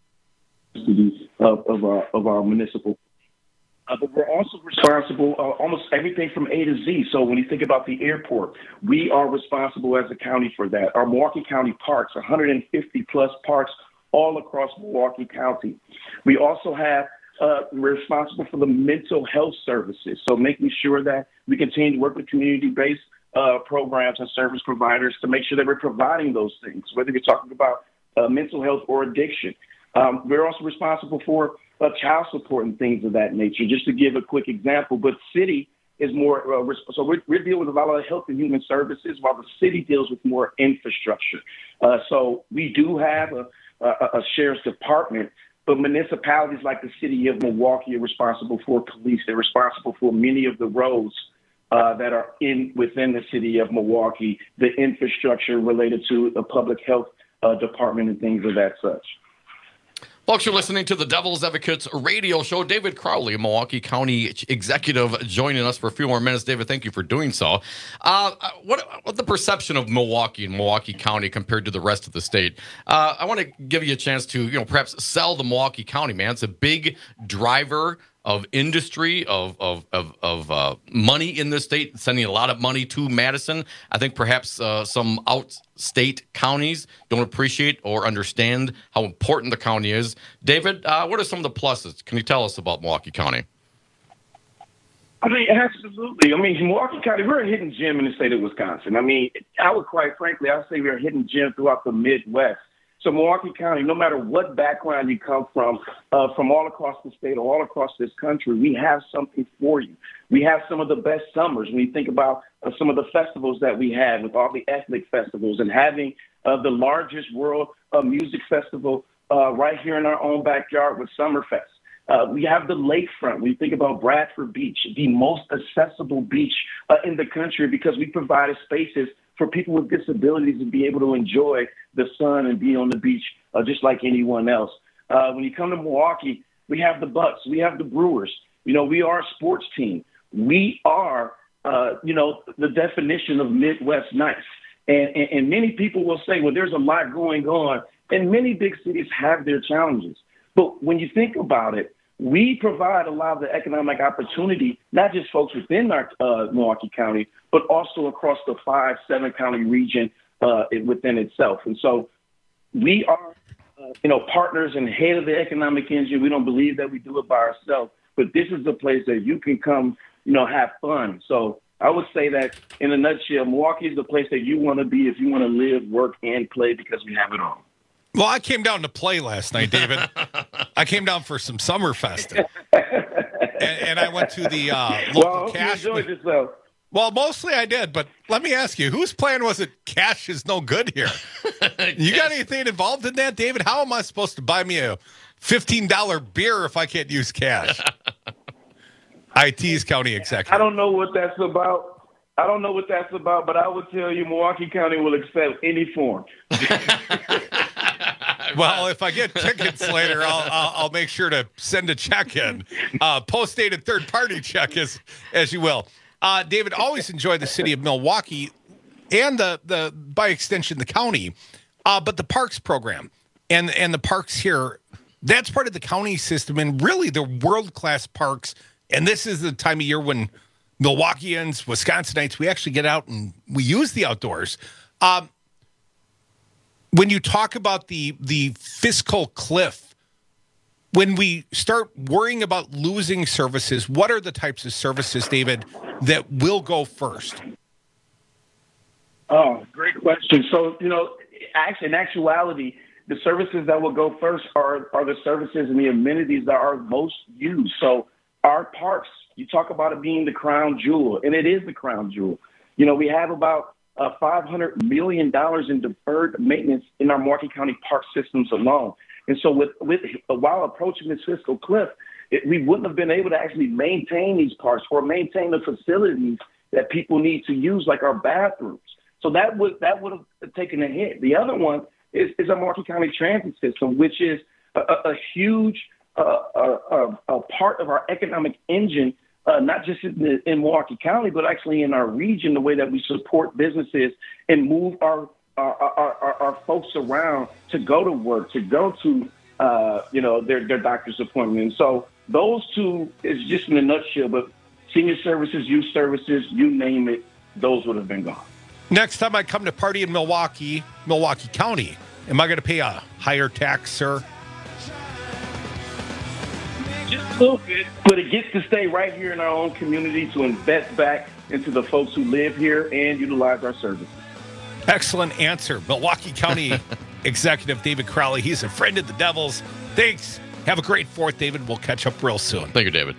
of, of, our, of our municipal. Uh, but we're also responsible uh, almost everything from A to Z. So when you think about the airport, we are responsible as a county for that. Our Milwaukee County parks, one hundred fifty plus parks all across Milwaukee County. We also have Uh, we're responsible for the mental health services, so making sure that we continue to work with community-based uh, programs and service providers to make sure that we're providing those things, whether you're talking about uh, mental health or addiction. Um, we're also responsible for uh, child support and things of that nature. Just to give a quick example, but city is more, uh, so we're, we're dealing with a lot of health and human services while the city deals with more infrastructure. Uh, so we do have a, a, a sheriff's department. But municipalities like the city of Milwaukee are responsible for police. They're responsible for many of the roads uh, that are in within the city of Milwaukee, the infrastructure related to the public health uh, department and things of that such. Folks, you're listening to the Devil's Advocates radio show. David Crowley, Milwaukee County Executive, joining us for a few more minutes. David, thank you for doing so. Uh, what, what the perception of Milwaukee and Milwaukee County compared to the rest of the state? Uh, I want to give you a chance to, you know, perhaps sell the Milwaukee County, man. It's a big driver of industry, of of of, of uh, money in this state, sending a lot of money to Madison. I think perhaps uh, some out-state counties don't appreciate or understand how important the county is. David, uh, what are some of the pluses? Can you tell us about Milwaukee County? I mean, absolutely. I mean, Milwaukee County, we're a hidden gem in the state of Wisconsin. I mean, I would quite frankly, I'd say we're a hidden gem throughout the Midwest. So Milwaukee County, no matter what background you come from, uh, from all across the state or all across this country, we have something for you. We have some of the best summers. When you think about uh, some of the festivals that we have with all the ethnic festivals and having uh, the largest world uh, music festival uh, right here in our own backyard with Summerfest. Uh, we have the lakefront. When you think about Bradford Beach, the most accessible beach uh, in the country because we provided spaces for people with disabilities to be able to enjoy the sun and be on the beach uh, just like anyone else. Uh, when you come to Milwaukee, we have the Bucks, we have the Brewers. You know, we are a sports team. We are, uh, you know, the definition of Midwest nice. And, and, and many people will say, well, there's a lot going on, and many big cities have their challenges. But when you think about it, we provide a lot of the economic opportunity, not just folks within our uh, Milwaukee County, but also across the five, seven county region uh, within itself. And so we are, uh, you know, partners and head of the economic engine. We don't believe that we do it by ourselves, but this is a place that you can come, you know, have fun. So I would say that in a nutshell, Milwaukee is the place that you want to be if you want to live, work, and play because we have it all. Well, I came down to play last night, David. I came down for some Summerfest, and, and I went to the uh, local well, cash. You enjoyed yourself. Well, mostly I did, but let me ask you, whose plan was it? Cash is no good here. You got anything involved in that, David? How am I supposed to buy me a fifteen dollar beer if I can't use cash? I T's county executive. I don't know what that's about. I don't know what that's about, but I would tell you Milwaukee County will accept any form. Well, if I get tickets later, I'll, I'll I'll make sure to send a check in, uh, post-dated third-party check, as as you will. Uh, David, always enjoyed the city of Milwaukee and the the by extension the county, uh, but the parks program and and the parks here, that's part of the county system, and really the world-class parks. And this is the time of year when Milwaukeeans, Wisconsinites, we actually get out and we use the outdoors. Um, when you talk about the the fiscal cliff, when we start worrying about losing services, what are the types of services, David, that will go first? Oh, great question. So, you know, actually, in actuality, the services that will go first are, are the services and the amenities that are most used. So our parks, you talk about it being the crown jewel, and it is the crown jewel. You know, we have about uh, five hundred million dollars in deferred maintenance in our Milwaukee County park systems alone. And so with, with while approaching this fiscal cliff, it, we wouldn't have been able to actually maintain these parks or maintain the facilities that people need to use, like our bathrooms. So that would that would have taken a hit. The other one is, is our Milwaukee County transit system, which is a, a, a huge uh, a, a part of our economic engine, uh, not just in, the, in Milwaukee County, but actually in our region, the way that we support businesses and move our our, our, our, our folks around to go to work, to go to, uh, you know, their, their doctor's appointment. And so those two is just in a nutshell, but senior services, youth services, you name it, those would have been gone. Next time I come to party in Milwaukee, Milwaukee County, am I going to pay a higher tax, sir? Just a little bit, but it gets to stay right here in our own community to invest back into the folks who live here and utilize our services. Excellent answer. Milwaukee County Executive David Crowley. He's a friend of the Devils. Thanks. Have a great fourth, David. We'll catch up real soon. Thank you, David.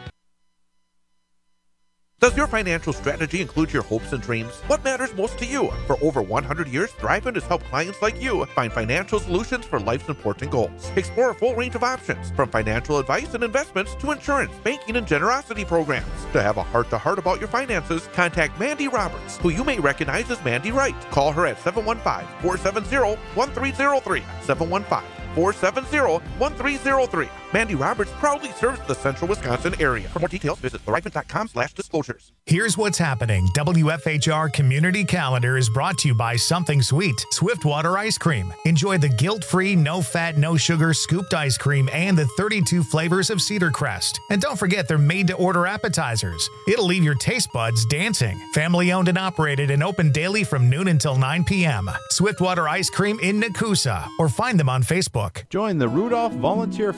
Does your financial strategy include your hopes and dreams? What matters most to you? For over one hundred years, Thrivent has helped clients like you find financial solutions for life's important goals. Explore a full range of options, from financial advice and investments to insurance, banking, and generosity programs. To have a heart-to-heart about your finances, contact Mandy Roberts, who you may recognize as Mandy Wright. Call her at seven one five, four seven zero, one three zero three, seven one five, four seven zero, one three zero three. Mandy Roberts proudly serves the central Wisconsin area. For more details, visit thrivent.com slash disclosures. Here's what's happening. W F H R Community Calendar is brought to you by Something Sweet, Swiftwater Ice Cream. Enjoy the guilt-free, no-fat, no-sugar scooped ice cream and the thirty-two flavors of Cedar Crest. And don't forget they're made-to-order appetizers. It'll leave your taste buds dancing. Family-owned and operated and open daily from noon until nine p.m. Swiftwater Ice Cream in Nakusa, or find them on Facebook. Join the Rudolph Volunteer Fire Department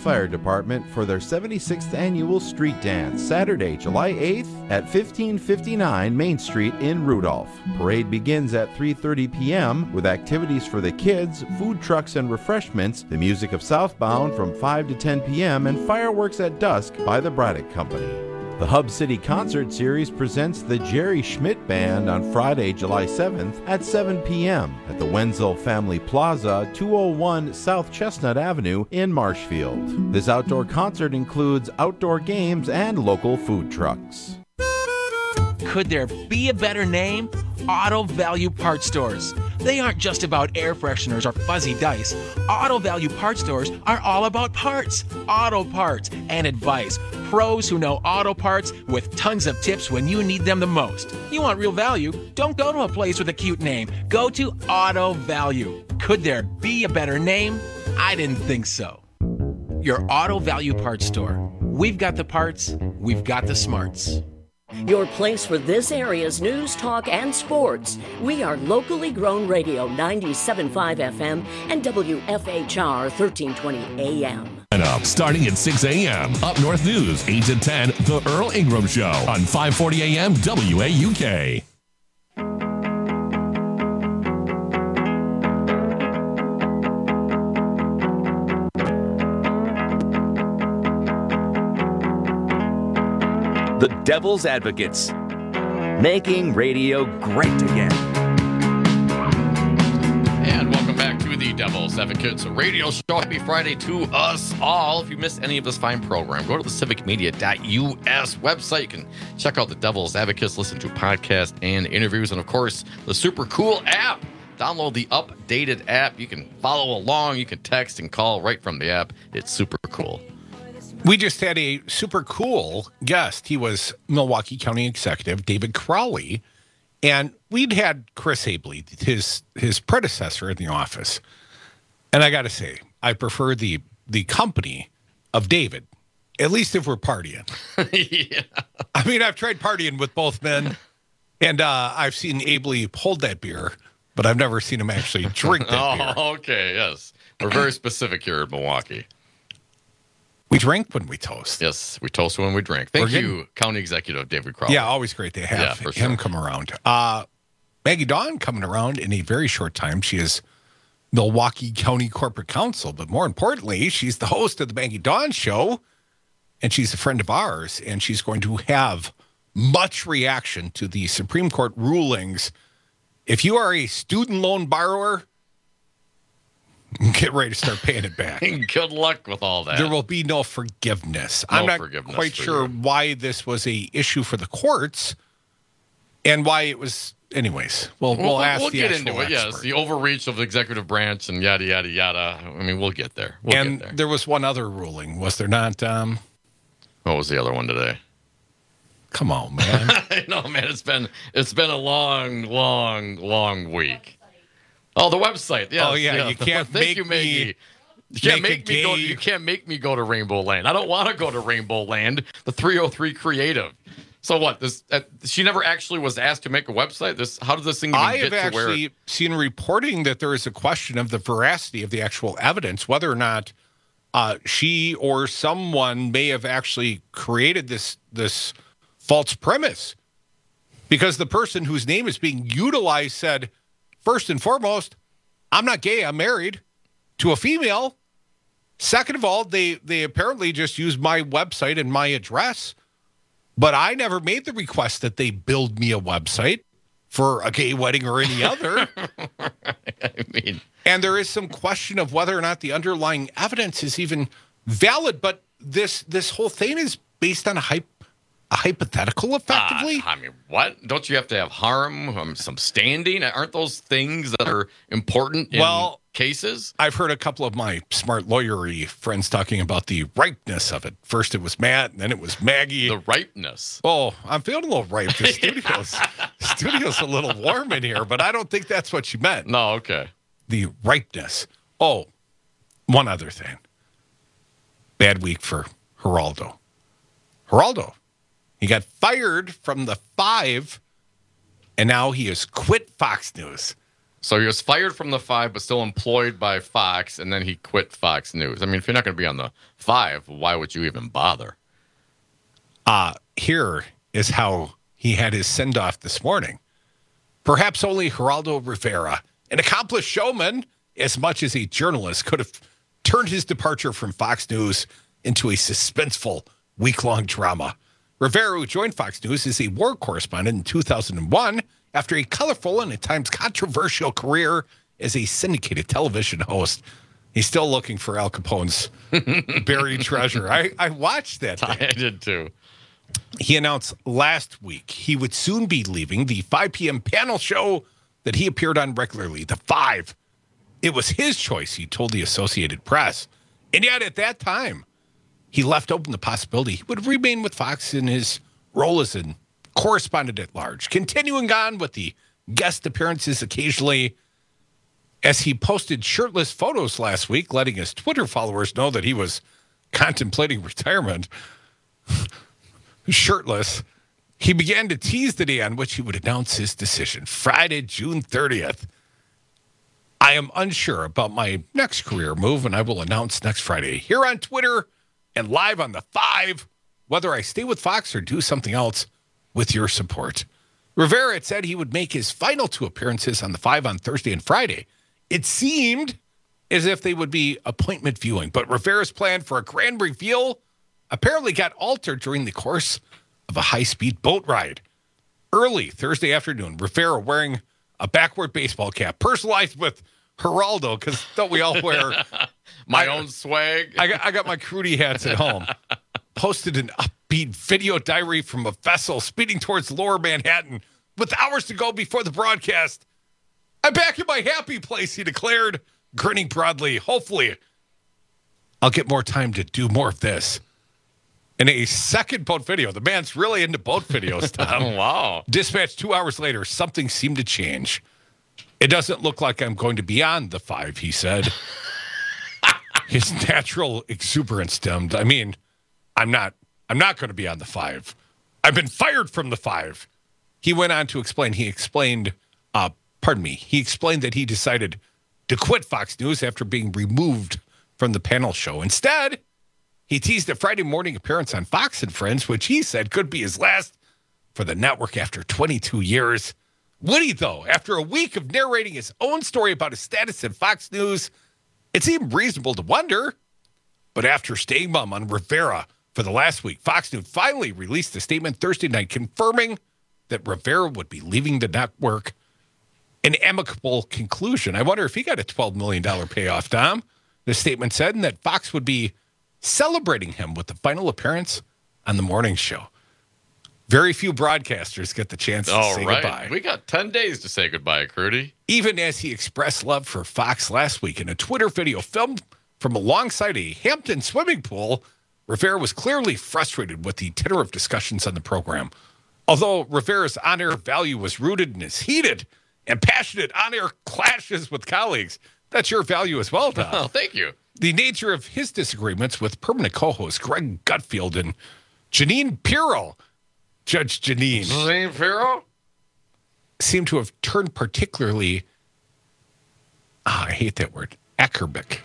Department for their seventy-sixth annual street dance, Saturday, July eighth at fifteen fifty-nine Main Street in Rudolph. Parade begins at three thirty p.m. with activities for the kids, food trucks and refreshments, the music of Southbound from five to ten p.m., and fireworks at dusk by the Braddock Company. The Hub City Concert Series presents the Jerry Schmidt Band on Friday, July seventh at seven p.m. at the Wenzel Family Plaza, two oh one South Chestnut Avenue in Marshfield. This outdoor concert includes outdoor games and local food trucks. Could there be a better name? Auto Value Parts Stores. They aren't just about air fresheners or fuzzy dice. Auto Value Parts Stores are all about parts, auto parts, and advice. Pros who know auto parts with tons of tips when you need them the most. You want real value? Don't go to a place with a cute name. Go to Auto Value. Could there be a better name? I didn't think so. Your Auto Value Parts Store. We've got the parts, we've got the smarts. Your place for this area's news, talk, and sports. We are locally grown radio ninety-seven point five F M and W F H R thirteen twenty A M. And up starting at six a.m. Up North News, eight to ten, The Earl Ingram Show on five forty A M W A U K. The Devil's Advocates, making radio great again. And welcome back to the Devil's Advocates radio show. Happy Friday to us all. If you missed any of this fine program, go to the civic media dot U S website. You can check out the Devil's Advocates, listen to podcasts and interviews, and of course, the super cool app. Download the updated app. You can follow along. You can text and call right from the app. It's super cool. We just had a super cool guest. He was Milwaukee County Executive David Crowley, and we'd had Chris Abley, his his predecessor in the office. And I got to say, I prefer the the company of David, at least if we're partying. Yeah. I mean, I've tried partying with both men, and uh, I've seen Abley hold that beer, but I've never seen him actually drink that oh, beer. Okay, yes. We're very specific here in Milwaukee. We drink when we toast. Yes, we toast when we drink. Thank We're you, getting, County Executive David Crowley. Yeah, always great to have yeah, for him sure. come around. Uh, Maggie Dawn coming around in a very short time. She is Milwaukee County Corporate Counsel, but more importantly, she's the host of the Maggie Dawn Show, and she's a friend of ours, and she's going to have much reaction to the Supreme Court rulings. If you are a student loan borrower, get ready to start paying it back. Good luck with all that. There will be no forgiveness. No I'm not forgiveness quite for sure you. why this was a issue for the courts and why it was. Anyways, we'll, we'll, We'll, ask we'll the get actual into it. Yes, expert. the overreach of the executive branch and yada, yada, yada. I mean, we'll get there. We'll and get there. there was one other ruling, was there not? Um, What was the other one today? Come on, man. I know, man. It's been it's been a long, long, long week. Oh, the website. Yes, Oh, yeah, yes. you can't Thank make you, me Maggie. You can't make make, a me go. gay- You can't make me go to Rainbow Land. I don't want to go to Rainbow Land. The three oh three Creative. So what? This uh, she never actually was asked to make a website. This how does this thing even I get have to where? actually seen reporting that there is a question of the veracity of the actual evidence, whether or not uh, she or someone may have actually created this this false premise, because the person whose name is being utilized said, first and foremost, I'm not gay, I'm married to a female. Second of all, they they apparently just used my website and my address, but I never made the request that they build me a website for a gay wedding or any other. I mean, and there is some question of whether or not the underlying evidence is even valid, but this this whole thing is based on a, hype, a hypothetical, effectively. Uh, I mean, what? Don't you have to have harm, um, some standing? Aren't those things that are important in Well, cases? I've heard a couple of my smart lawyery friends talking about the ripeness of it. First it was Matt, and then it was Maggie. The ripeness. Oh, I'm feeling a little ripe. The studio's, studio's a little warm in here, but I don't think that's what you meant. No, okay. The ripeness. Oh, one other thing. Bad week for Geraldo. Geraldo. He got fired from the Five, and now he has quit Fox News. So he was fired from the Five, but still employed by Fox, and then he quit Fox News. I mean, if you're not going to be on the Five, why would you even bother? Uh, here is how he had his send-off this morning. Perhaps only Geraldo Rivera, an accomplished showman, as much as a journalist, could have turned his departure from Fox News into a suspenseful week-long drama. Rivera, who joined Fox News as a war correspondent in two thousand one, after a colorful and at times controversial career as a syndicated television host. He's still looking for Al Capone's buried treasure. I, I watched that thing. I did too. He announced last week he would soon be leaving the five p.m. panel show that he appeared on regularly, The Five. It was his choice, he told the Associated Press. And yet at that time, he left open the possibility he would remain with Fox in his role as an correspondent at large, continuing on with the guest appearances occasionally, as he posted shirtless photos last week, letting his Twitter followers know that he was contemplating retirement. Shirtless, he began to tease the day on which he would announce his decision, Friday, June thirtieth. I am unsure about my next career move, and I will announce next Friday here on Twitter and live on The Five, whether I stay with Fox or do something else with your support. Rivera had said he would make his final two appearances on The Five on Thursday and Friday. It seemed as if they would be appointment viewing, but Rivera's plan for a grand reveal apparently got altered during the course of a high-speed boat ride. Early Thursday afternoon, Rivera wearing a backward baseball cap, personalized with Geraldo, because don't we all wear my I, own swag? I got, I got my Crudy hats at home. Posted an upbeat video diary from a vessel speeding towards Lower Manhattan with hours to go before the broadcast. I'm back in my happy place, he declared, grinning broadly. Hopefully, I'll get more time to do more of this. In a second boat video, the man's really into boat videos, Tom. Wow. Dispatched two hours later, something seemed to change. It doesn't look like I'm going to be on The Five, he said. His natural exuberance stemmed. I mean, I'm not I'm not going to be on The Five. I've been fired from The Five. He went on to explain. He explained, uh, pardon me, he explained that he decided to quit Fox News after being removed from the panel show. Instead, he teased a Friday morning appearance on Fox and Friends, which he said could be his last for the network after twenty-two years. Would he, though? After a week of narrating his own story about his status at Fox News, it seemed reasonable to wonder. But after staying mum on Rivera for the last week, Fox News finally released a statement Thursday night confirming that Rivera would be leaving the network. An amicable conclusion. I wonder if he got a twelve million dollars payoff, Tom. The statement said, and that Fox would be celebrating him with the final appearance on the morning show. Very few broadcasters get the chance to All say right. goodbye. We got ten days to say goodbye, Crudy. Even as he expressed love for Fox last week in a Twitter video filmed from alongside a Hampton swimming pool, Rivera was clearly frustrated with the tenor of discussions on the program. Although Rivera's on-air value was rooted in his heated and passionate on-air clashes with colleagues, that's your value as well, Tom. Oh, thank you. The nature of his disagreements with permanent co-hosts Greg Gutfield and Janine Pirro, Judge Janine, Janine Pirro, seemed to have turned particularly, oh, I hate that word, acerbic.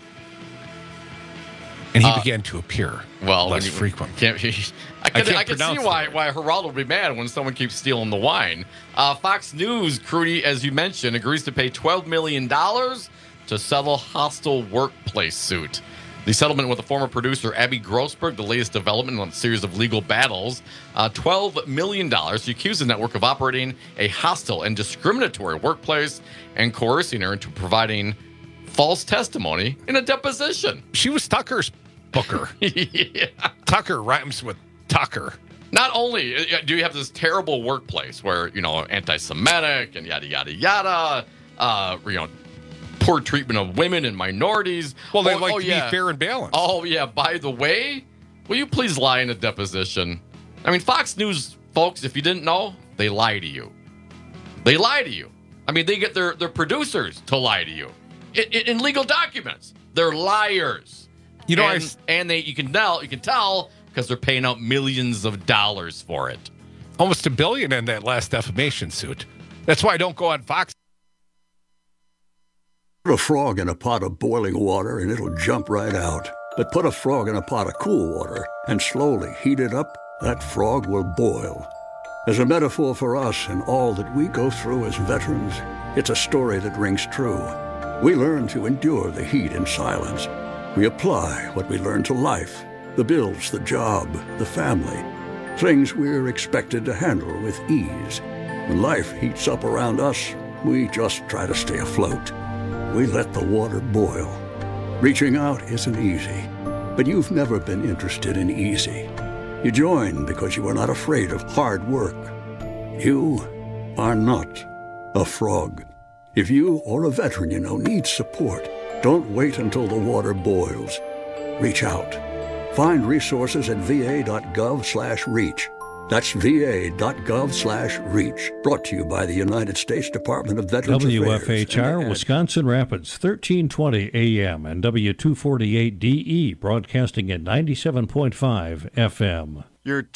And he uh, began to appear well, less you, frequent. Can't, I could, I, I could see why, why Geraldo would be mad when someone keeps stealing the wine. Uh, Fox News, Crudy, as you mentioned, agrees to pay twelve million dollars to settle hostile workplace suit. The settlement with the former producer Abby Grossberg, the latest development in a series of legal battles, uh, twelve million dollars. She accused the network of operating a hostile and discriminatory workplace and coercing her into providing false testimony in a deposition. She was Tucker's booker. Yeah. Tucker rhymes with Tucker. Not only do you have this terrible workplace where, you know, anti-Semitic and yada, yada, yada, uh, you know, poor treatment of women and minorities. Well, they oh, like oh, to yeah. be fair and balanced. Oh, yeah. By the way, will you please lie in a deposition? I mean, Fox News folks, if you didn't know, they lie to you. They lie to you. I mean, they get their, their producers to lie to you. In, in, in legal documents, they're liars. You know, and, I, and they you can tell you can tell because they're paying out millions of dollars for it. Almost a billion in that last defamation suit. That's why I don't go on Fox Put a frog in a pot of boiling water and it'll jump right out. But put a frog in a pot of cool water and slowly heat it up, that frog will boil. As a metaphor for us and all that we go through as veterans, it's a story that rings true. We learn to endure the heat in silence. We apply what we learn to life, the bills, the job, the family, things we're expected to handle with ease. When life heats up around us, we just try to stay afloat. We let the water boil. Reaching out isn't easy, but you've never been interested in easy. You join because you are not afraid of hard work. You are not a frog. If you or a veteran you know needs support, don't wait until the water boils. Reach out. Find resources at va.gov slash reach. That's va.gov slash reach. Brought to you by the United States Department of Veterans W F Affairs. H R, Wisconsin Rapids, thirteen twenty A M and W two forty-eight D E, broadcasting at ninety-seven point five F M. Your